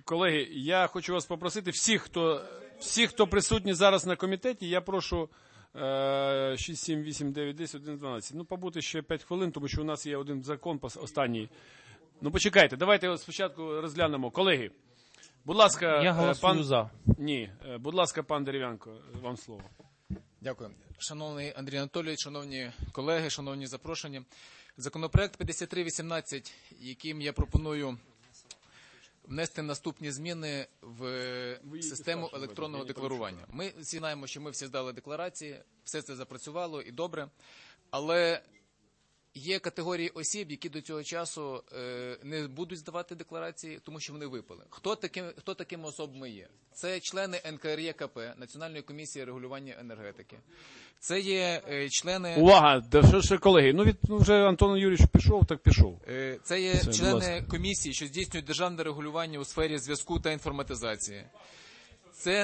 Колеги, я хочу вас попросити, всіх, хто, всіх, хто присутні зараз на комітеті, я прошу е, шість, сім, вісім, дев'ять, десять, одинадцять, дванадцять. Ну, побути ще п'ять хвилин, тому що у нас є один закон останній. Ну, почекайте, давайте спочатку розглянемо. Колеги, будь ласка, я голосую пан... за. Ні, будь ласка, пан Дерев'янко, вам слово. Дякую. Шановний Андрій Анатолійович, шановні колеги, шановні запрошені. Законопроект п'ятдесят три вісімнадцять, яким я пропоную внести наступні зміни в систему електронного декларування. Ми всі знаємо, що ми всі здали декларації, все це запрацювало і добре, але є категорії осіб, які до цього часу е, не будуть здавати декларації, тому що вони випали. Хто, таким, хто такими особами є? Це члени ен ка ер є ка пе, Національної комісії регулювання енергетики. Це є е, члени... Увага, да що ще, колеги, ну, від, ну вже Антон Юрійович пішов, так пішов. Е, це є Все, члени комісії, що здійснюють державне регулювання у сфері зв'язку та інформатизації. Це...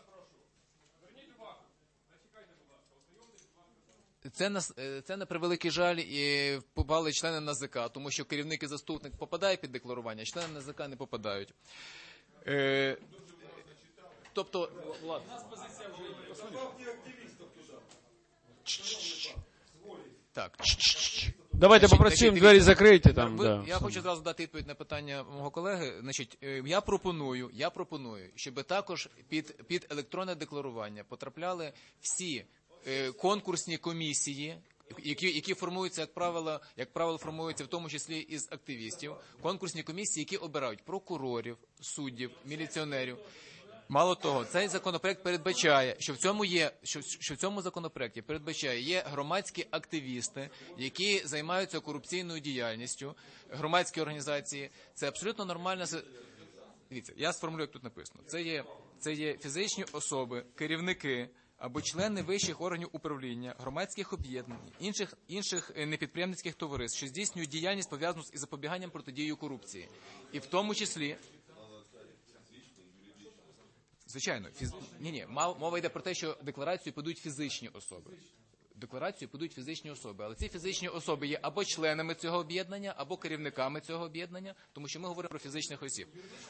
Це на, це на превеликий жаль і попали члени ен а зе ка, тому що керівник і заступник попадає під декларування, члени ен а зе ка не попадають. Е, тобто... Так. Давайте попросимо, двері закрийте там. Ви, да. Я хочу одразу дати відповідь на питання мого колеги. Значить, я пропоную, я пропоную, щоб також під, під електронне декларування потрапляли всі конкурсні комісії, які, які формуються, як правило, як правило, формуються в тому числі із активістів, конкурсні комісії, які обирають прокурорів, суддів, міліціонерів. Мало того, цей законопроект передбачає, що в цьому є, що, що в цьому законопроекті передбачає є громадські активісти, які займаються корупційною діяльністю, громадські організації. Це абсолютно нормальна. Дивіться, я сформулюю, як тут написано. Це є, це є фізичні особи, керівники або члени вищих органів управління, громадських об'єднань, інших, інших непідприємницьких товариств, що здійснюють діяльність, пов'язану із запобіганням протидії корупції. І в тому числі... Звичайно, фіз... ні, ні, мова йде про те, що декларацію подають фізичні особи. Декларацію подають фізичні особи, але ці фізичні особи є або членами цього об'єднання, або керівниками цього об'єднання, тому що ми говоримо про фізичних осіб.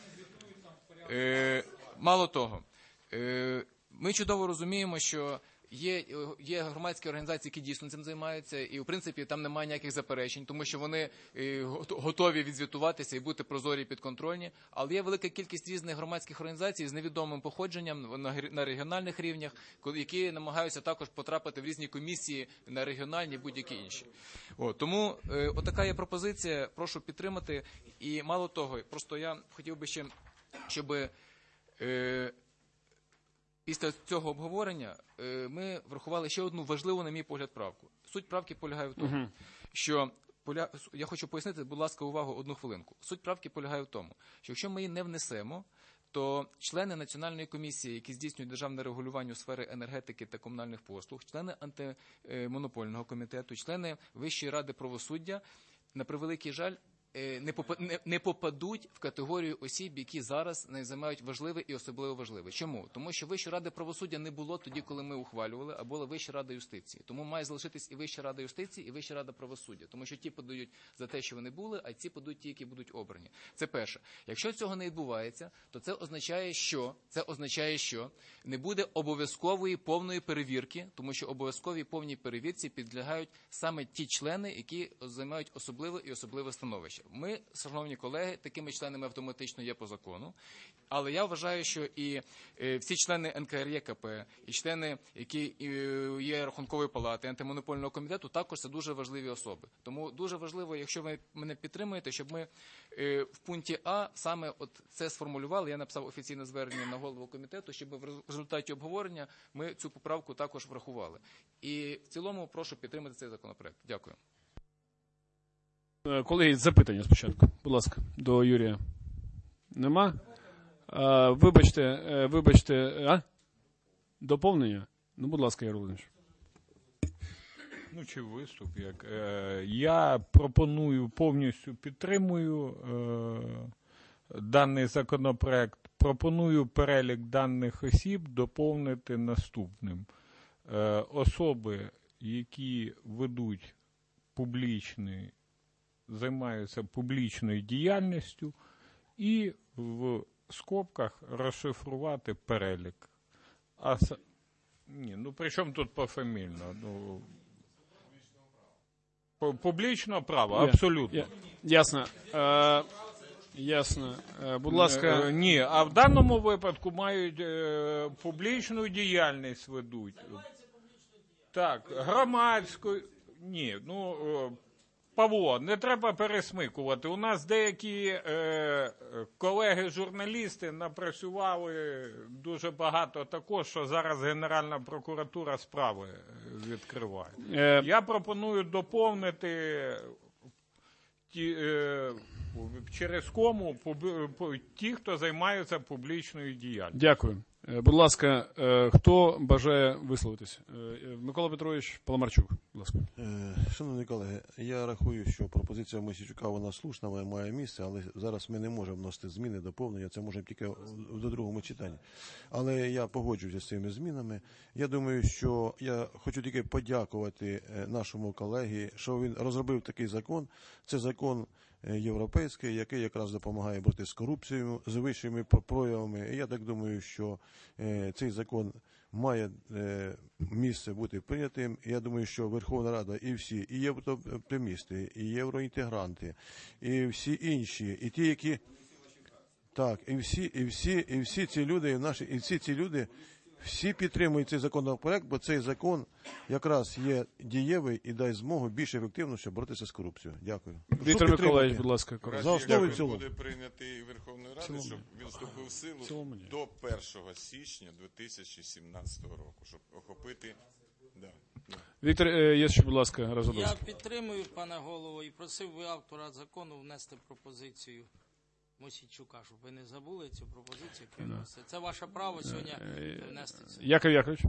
Е, мало того, е, ми чудово розуміємо, що є, є громадські організації, які дійсно цим займаються, і в принципі там немає ніяких заперечень, тому що вони е, готові відзвітуватися і бути прозорі і підконтрольні, але є велика кількість різних громадських організацій з невідомим походженням на, на регіональних рівнях, які намагаються також потрапити в різні комісії на регіональні будь-які інші. О, тому е, отака є пропозиція, прошу підтримати, і мало того, просто я хотів би ще, щоб... Е, Після цього обговорення ми врахували ще одну важливу, на мій погляд, правку. Суть правки полягає в тому, uh-huh. що, поля... я хочу пояснити, будь ласка, увагу, одну хвилинку. Суть правки полягає в тому, що якщо ми її не внесемо, то члени Національної комісії, які здійснюють державне регулювання у сфері енергетики та комунальних послуг, члени антимонопольного комітету, члени Вищої ради правосуддя, на превеликий жаль, не попадуть в категорію осіб, які зараз не займають важливе і особливо важливе. Чому? Тому що Вищої ради правосуддя не було тоді, коли ми ухвалювали, а була Вища рада юстиції. Тому має залишитись і Вища рада юстиції, і Вища рада правосуддя. Тому що ті подають за те, що вони були, а ці подають ті, які будуть обрані. Це перше. Якщо цього не відбувається, то це означає, що, це означає, що не буде обов'язкової повної перевірки, тому що обов'язковій повній перевірці підлягають саме ті члени, які займають особливе і особливе становище. Ми, шановні колеги, такими членами автоматично є по закону, але я вважаю, що і е, всі члени ен ка ер є ка пе, і члени, які е, є Рахункової палати, антимонопольного комітету, також це дуже важливі особи. Тому дуже важливо, якщо ви мене підтримуєте, щоб ми е, в пункті А саме от це сформулювали, я написав офіційне звернення на голову комітету, щоб в результаті обговорення ми цю поправку також врахували. І в цілому прошу підтримати цей законопроект. Дякую. Колеги, запитання спочатку, будь ласка, до Юрія. Нема? А, вибачте, вибачте, а? Доповнення? Ну, будь ласка, Яр Володимирович. Ну, чи виступ, як. Е, я пропоную, повністю підтримую е, даний законопроект. Пропоную перелік даних осіб доповнити наступним. Е, особи, які ведуть публічний займаються публічною діяльністю і в скобках розшифрувати перелік. А с... Ні, ну при чому тут пофамільно? Ну, публічного права, абсолютно. Я, ясно. Е, ясно. Е, будь ласка. Е, ні, а в даному випадку мають е, публічну діяльність ведуть. Так, громадську. Ні, ну, е, Павло, не треба пересмикувати. У нас деякі е, колеги-журналісти напрацювали дуже багато також, що зараз Генеральна прокуратура справи відкриває. Е... Я пропоную доповнити ті, е, через кому ті, хто займаються публічною діяльністю. Дякую. Будь ласка, хто бажає висловитись? Микола Петрович Паламарчук, будь ласка. Шановні колеги, я рахую, що пропозиція Мосійчука, вона слушна, вона має місце, але зараз ми не можемо вносити зміни, доповнення, це можемо тільки до другому читанні. Але я погоджуюся з цими змінами. Я думаю, що я хочу тільки подякувати нашому колегі, що він розробив такий закон. Це закон європейський, який якраз допомагає боротися з корупцією, з вищими проявами. І я так думаю, що е, цей закон має е, місце бути прийнятим. І я думаю, що Верховна Рада і всі, і єврооптимісти, і євроінтегранти, і всі інші, і ті, які... Так, і всі, і всі, і всі ці люди, і наші, і всі ці люди, всі підтримують цей законопроект, бо цей закон якраз є дієвий і дасть змогу більш ефективно, щоб боротися з корупцією. Дякую. Віктор Миколаївич, будь ласка. За основу і в цілому. Буде прийнятий Верховною Радою, щоб він вступив в силу до першого січня дві тисячі сімнадцятого року, щоб охопити... Да. Віктор, є ще, будь ласка, Разудовський. Я підтримую, пане голово, і просив би автора закону внести пропозицію Мосійчука, щоб ви не забули цю пропозицію. Да. Це ваше право сьогодні внести це. Яков Яковлевич.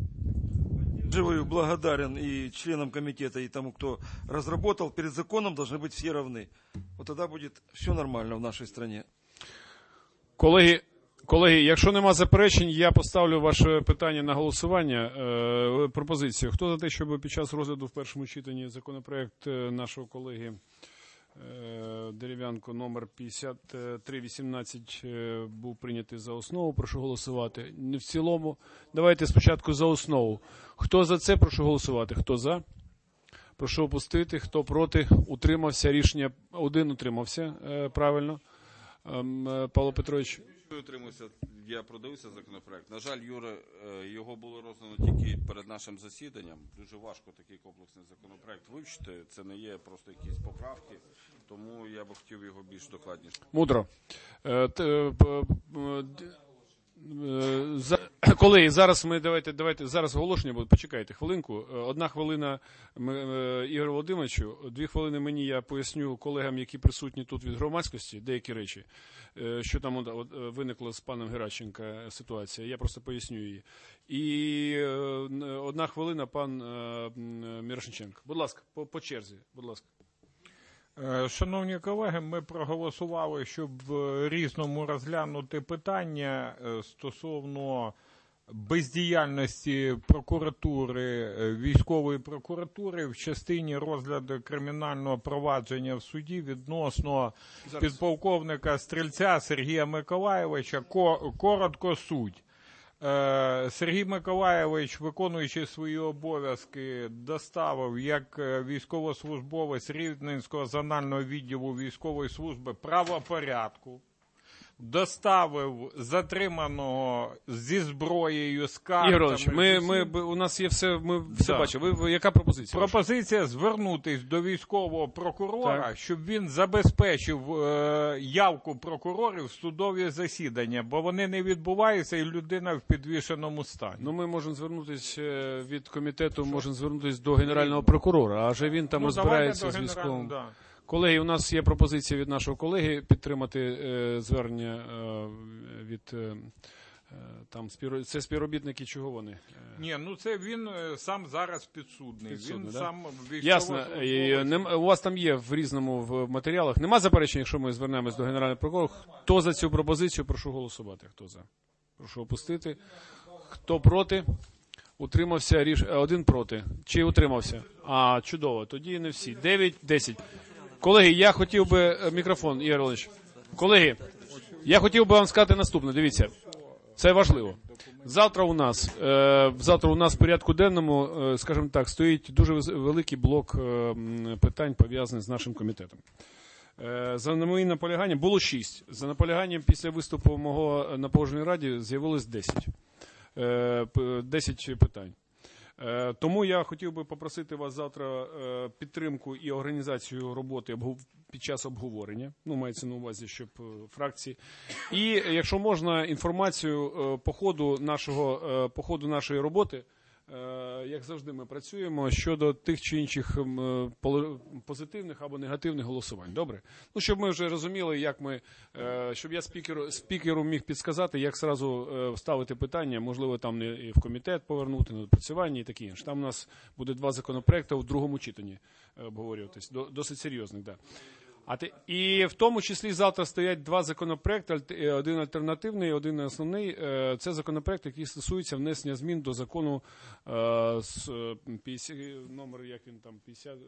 Живой, благодарен и членам комитета, и тому, кто разработал. Перед законом должны быть все равны. Вот тогда будет все нормально в нашей стране. Колеги, колеги, якщо нема заперечень, я поставлю ваше питання на голосування. Е, пропозицію. Хто за те, щоб під час розгляду в першому читанні законопроект нашого колеги Дерев'янко номер п'ятдесят три вісімнадцять був прийнятий за основу, прошу голосувати. Не в цілому. Давайте спочатку за основу. Хто за це, прошу голосувати. Хто за? Прошу опустити. Хто проти? Утримався. Рішення один утримався. Правильно. Павло Петрович. Утримуюся, я продивився законопроект. На жаль, Юра, його було роздано тільки перед нашим засіданням. Дуже важко такий комплексний законопроект вивчити. Це не є просто якісь поправки, тому я б хотів його більш докладніше. Мудро. Колеги, зараз ми давайте, давайте зараз оголошення буде. Почекайте хвилинку. Одна хвилина Ігорю Володимировичу, дві хвилини мені, я поясню колегам, які присутні тут від громадськості, деякі речі, що там виникла з паном Геращенко ситуація. Я просто поясню її. І одна хвилина пан Мірошниченко. Будь ласка, по, по черзі, будь ласка. Шановні колеги, ми проголосували, щоб в різному розглянути питання стосовно бездіяльності прокуратури, військової прокуратури в частині розгляду кримінального провадження в суді відносно Зараз. підполковника Стрільця Сергія Миколайовича. Коротко суть. Сергій Миколайович, виконуючи свої обов'язки, доставив як військовослужбовець Рівненського зонального відділу військової служби правопорядку, доставив затриманого зі зброєю, з картами. Ігор Іванович, ми, ми, у нас є все, ми все да. бачимо. Ви, яка пропозиція? Пропозиція звернутись до військового прокурора, так. щоб він забезпечив е, явку прокурорів в судові засідання, бо вони не відбуваються і людина в підвішеному стані. Ну, ми можемо звернутися від комітету, Що? можемо звернутися до генерального прокурора, адже він там ну, розбирається з військовим. Да. Колеги, у нас є пропозиція від нашого колеги підтримати е, звернення е, від е, там співро... це співробітники, чого вони? Ні, ну це він сам зараз підсудний. підсудний він да? сам Ясно. І, нем... У вас там є в різному в матеріалах. Нема заперечень, якщо ми звернемось до генерального прокурора. Хто за цю пропозицію, прошу голосувати. Хто за? Прошу опустити. Хто проти? Утримався. Ріш... Один проти. Чи утримався? А, чудово. Тоді не всі. Дев'ять, десять. Колеги, я хотів би мікрофон, Ігор Іванович. Колеги, Я хотів би вам сказати наступне, дивіться, це важливо. Завтра у нас, е, завтра у нас в порядку денному, е, скажімо так, стоїть дуже великий блок е, питань, пов'язаних з нашим комітетом. Е, за мої наполягання було шість. За наполяганням після виступу мого на Погоджувальній раді з'явилось десять. Е, десять питань. Е, тому я хотів би попросити вас завтра е, підтримку і організацію роботи під час обговорення, ну, мається на увазі, щоб е, фракції, і, якщо можна, інформацію е, по ходу нашого, е, по ходу нашої роботи, е, як завжди ми працюємо, щодо тих чи інших е, позитивних або негативних голосувань. Добре? Ну, щоб ми вже розуміли, як ми, е, щоб я спікеру, спікеру міг підсказати, як зразу е, ставити питання, можливо, там не і в комітет повернути, на допрацювання і таке інше. Там у нас буде два законопроекти у другому читанні обговорюватись, досить серйозних, да. А те, і в тому числі завтра стоять два законопроекти, один альтернативний, один основний. Це законопроект, який стосується внесення змін до закону з п'ятдесят, номер, як він там, п'ятдесят,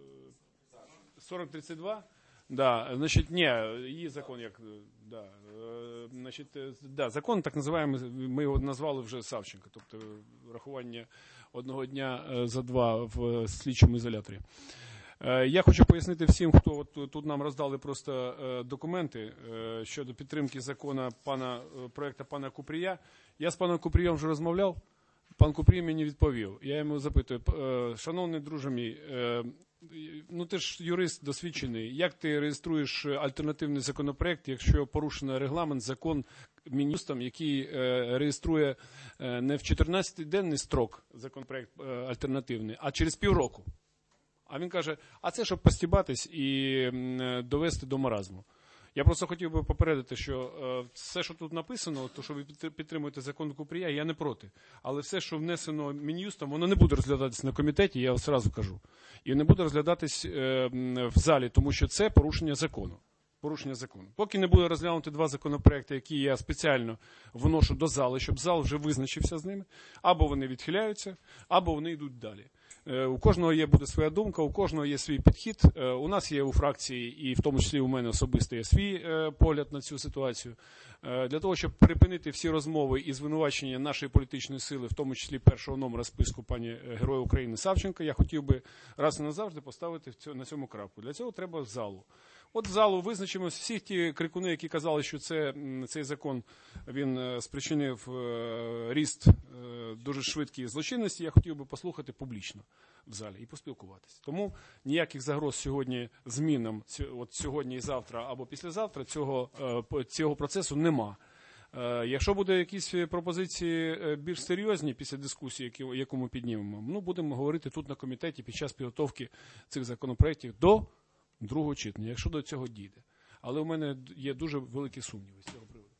сорок тридцять два. Да, значить, ні, її закон, як, да, значить, да, закон, так називаємо, ми його назвали вже Савченко, тобто рахування одного дня за два в слідчому ізоляторі. Я хочу пояснити всім, хто от тут нам роздали просто документи щодо підтримки закону пана, проекту пана Купрія. Я з паном Купрієм вже розмовляв, пан Купрій мені відповів. Я йому запитую, шановний друже мій, ну ти ж юрист досвідчений, як ти реєструєш альтернативний законопроект, якщо порушено регламент, закон Мін'юстом, який реєструє не в чотирнадцятиденний строк законопроект альтернативний, а через півроку. А він каже, а це щоб постібатись і довести до маразму. Я просто хотів би попередити, що е, все, що тут написано, то, що ви підтримуєте закон Купрія, я не проти. Але все, що внесено Мін'юстом, воно не буде розглядатись на комітеті, я одразу кажу. І не буде розглядатись е, в залі, тому що це порушення закону. Порушення закону. Поки не буде розглянути два законопроекти, які я спеціально вношу до зали, щоб зал вже визначився з ними, або вони відхиляються, або вони йдуть далі. У кожного є буде своя думка, у кожного є свій підхід. У нас є у фракції, і в тому числі у мене особисто є свій погляд на цю ситуацію. Для того, щоб припинити всі розмови і звинувачення нашої політичної сили, в тому числі першого номера списку пані Героя України Савченко, я хотів би раз і назавжди поставити на цьому крапку. Для цього треба залу. От залу визначимо всі ті крикуни, які казали, що це, цей закон він спричинив ріст дуже швидкої злочинності, я хотів би послухати публічно в залі і поспілкуватися. Тому ніяких загроз сьогодні змінам, от сьогодні і завтра або післязавтра цього, цього процесу нема. Якщо буде якісь пропозиції більш серйозні після дискусії, яку ми піднімемо, ну, будемо говорити тут на комітеті під час підготовки цих законопроєктів до другого читання, якщо до цього дійде. Але у мене є дуже великі сумніви з цього приводу.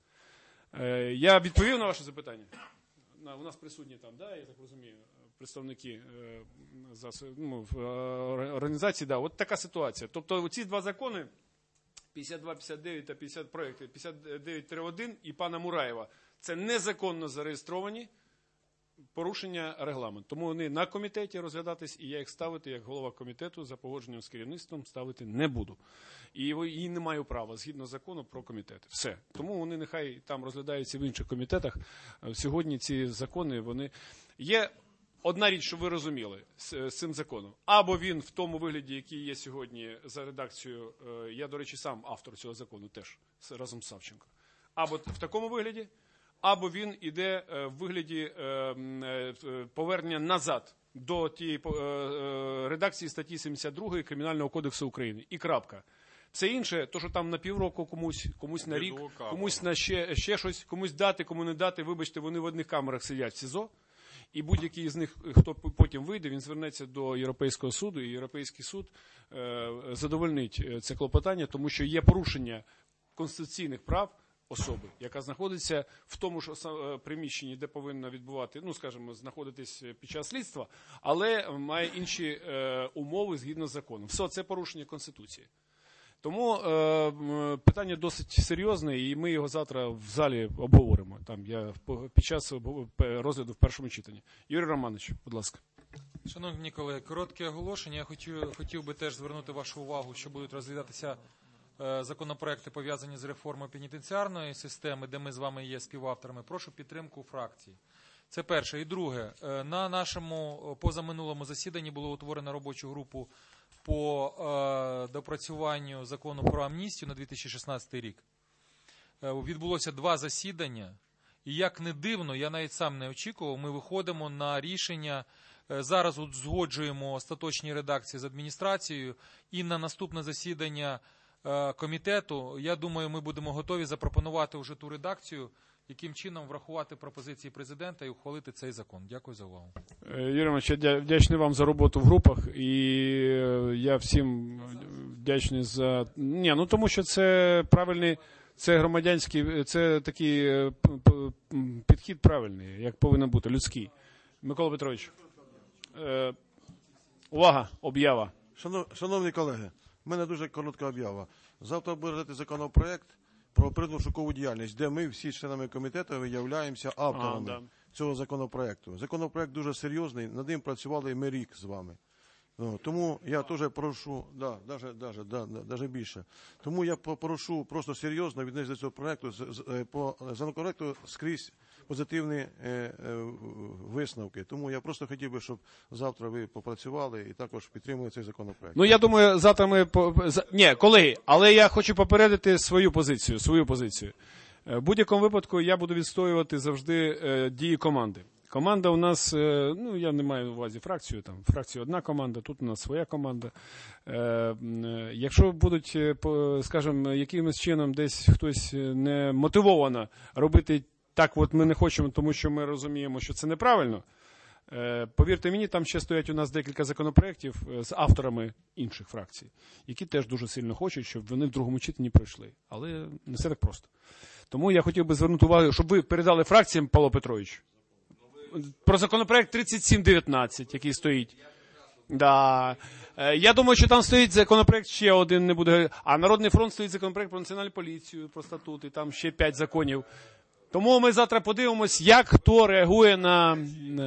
Е, я відповів на ваше запитання? На, у нас присутні там, да, я так розумію, представники е, засоб, ну, в, е, організації, да, от така ситуація. Тобто ці два закони, п'ятдесят два п'ятдесят дев'ять та п'ятдесят проекти, п'ятдесят дев'ять один і пана Мураєва, це незаконно зареєстровані порушення регламенту. Тому вони на комітеті розглядатись, і я їх ставити, як голова комітету, за погодженням з керівництвом, ставити не буду. І її не маю права, згідно закону про комітети. Все. Тому вони нехай там розглядаються в інших комітетах. Сьогодні ці закони, вони... Є одна річ, щоб ви розуміли з, з цим законом. Або він в тому вигляді, який є сьогодні за редакцією, я, до речі, сам автор цього закону теж, разом з Савченко. Або в такому вигляді, або він іде в вигляді повернення назад до тієї редакції статті сімдесят два Кримінального кодексу України. І крапка. Все інше, то, що там на півроку комусь, комусь на рік, комусь на ще, ще щось, комусь дати, кому не дати, вибачте, вони в одних камерах сидять в СІЗО, і будь-який з них, хто потім вийде, він звернеться до Європейського суду, і Європейський суд е, задовольнить це клопотання, тому що є порушення конституційних прав особи, яка знаходиться в тому ж приміщенні, де повинна відбувати, ну, скажімо, знаходитись під час слідства, але має інші е, умови згідно з законом. Все, це порушення Конституції. Тому е, питання досить серйозне, і ми його завтра в залі обговоримо. Там я під час розгляду в першому читанні. Юрій Романович, будь ласка. Шановні колеги, коротке оголошення. Я хотів, хотів би теж звернути вашу увагу, що будуть розглядатися законопроекти, пов'язані з реформою пенітенціарної системи, де ми з вами є співавторами, прошу підтримку фракції. Це перше. І друге, на нашому позаминулому засіданні було утворено робочу групу по е, допрацюванню закону про амністію на дві тисячі шістнадцятий рік. Е, відбулося два засідання, і як не дивно, я навіть сам не очікував, ми виходимо на рішення, е, зараз узгоджуємо остаточні редакції з адміністрацією, і на наступне засідання е, комітету, я думаю, ми будемо готові запропонувати вже ту редакцію, яким чином врахувати пропозиції президента і ухвалити цей закон. Дякую за увагу. Юрій Іванович, я вдячний вам за роботу в групах, і я всім вдячний за... Ні, ну тому що це правильний, це громадянський, це такий підхід правильний, як повинен бути, людський. Микола Петрович, е, увага, об'ява. Шановні колеги, в мене дуже коротка об'ява. Завтра буде розглядати законопроект про природно-шукову діяльність, де ми всі членами комітету виявляємося авторами а, да. цього законопроекту. Законопроект дуже серйозний, над ним працювали ми рік з вами. Ну, тому я теж прошу, да, даже, даже, да, даже більше. Тому я прошу просто серйозно віднести до цього проекту, по законопроекту скрізь позитивні е, е, висновки. Тому я просто хотів би, щоб завтра ви попрацювали і також підтримали цей законопроект. Ну, я думаю, завтра ми... Ні, колеги, але я хочу попередити свою позицію, свою позицію. В будь-якому випадку я буду відстоювати завжди е, дії команди. Команда у нас, е, ну, я не маю на увазі фракцію, там, фракція одна команда, тут у нас своя команда. Е, е, якщо будуть, е, скажімо, якимось чином десь хтось не мотивовано робити так, от ми не хочемо, тому що ми розуміємо, що це неправильно. Е, повірте мені, там ще стоять у нас декілька законопроєктів з авторами інших фракцій, які теж дуже сильно хочуть, щоб вони в другому читанні пройшли. Але не все так просто. Тому я хотів би звернути увагу, щоб ви передали фракціям, Павло Петрович, про законопроект тридцять сім дев'ятнадцять, який стоїть. Да. Я думаю, що там стоїть законопроект ще один, не буде. А Народний фронт стоїть законопроект про національну поліцію, про статут, і там ще п'ять законів. Тому ми завтра подивимось, як хто реагує на...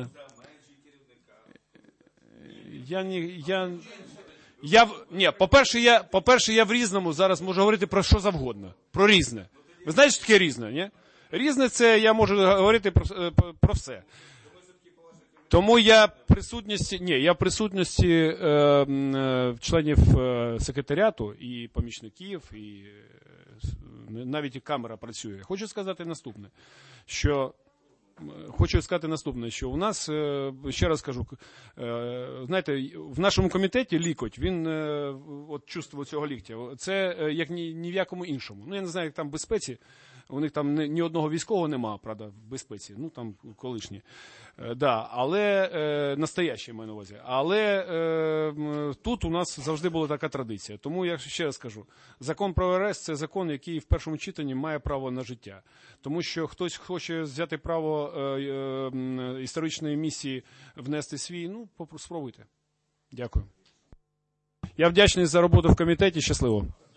Я не... Я... Я... Ні, по-перше, я... по-перше, я в Різному зараз можу говорити про що завгодно. Про різне. Ви знаєте, що таке різне, ні? Різне це я можу говорити про, про все. Тому я в присутності, ні, я в присутності е, е, членів е, секретаріату і помічників, і е, навіть і камера працює. Хочу сказати наступне, що Хочу сказати наступне, що у нас, ще раз кажу, знаєте, в нашому комітеті лікоть, він, от чувство цього ліктя, це як ні, ні в якому іншому. Ну, я не знаю, як там в безпеці, у них там ні одного військового нема, правда, в безпеці, ну, там колишні. Да, але, е, настоящий, маю на увазі. Але е, тут у нас завжди була така традиція. Тому я ще раз кажу, закон про арешт – це закон, який в першому читанні має право на життя. Тому що хтось хоче взяти право е, е, історичної місії внести свій, ну, спробуйте. Дякую. Я вдячний за роботу в комітеті. Щасливо.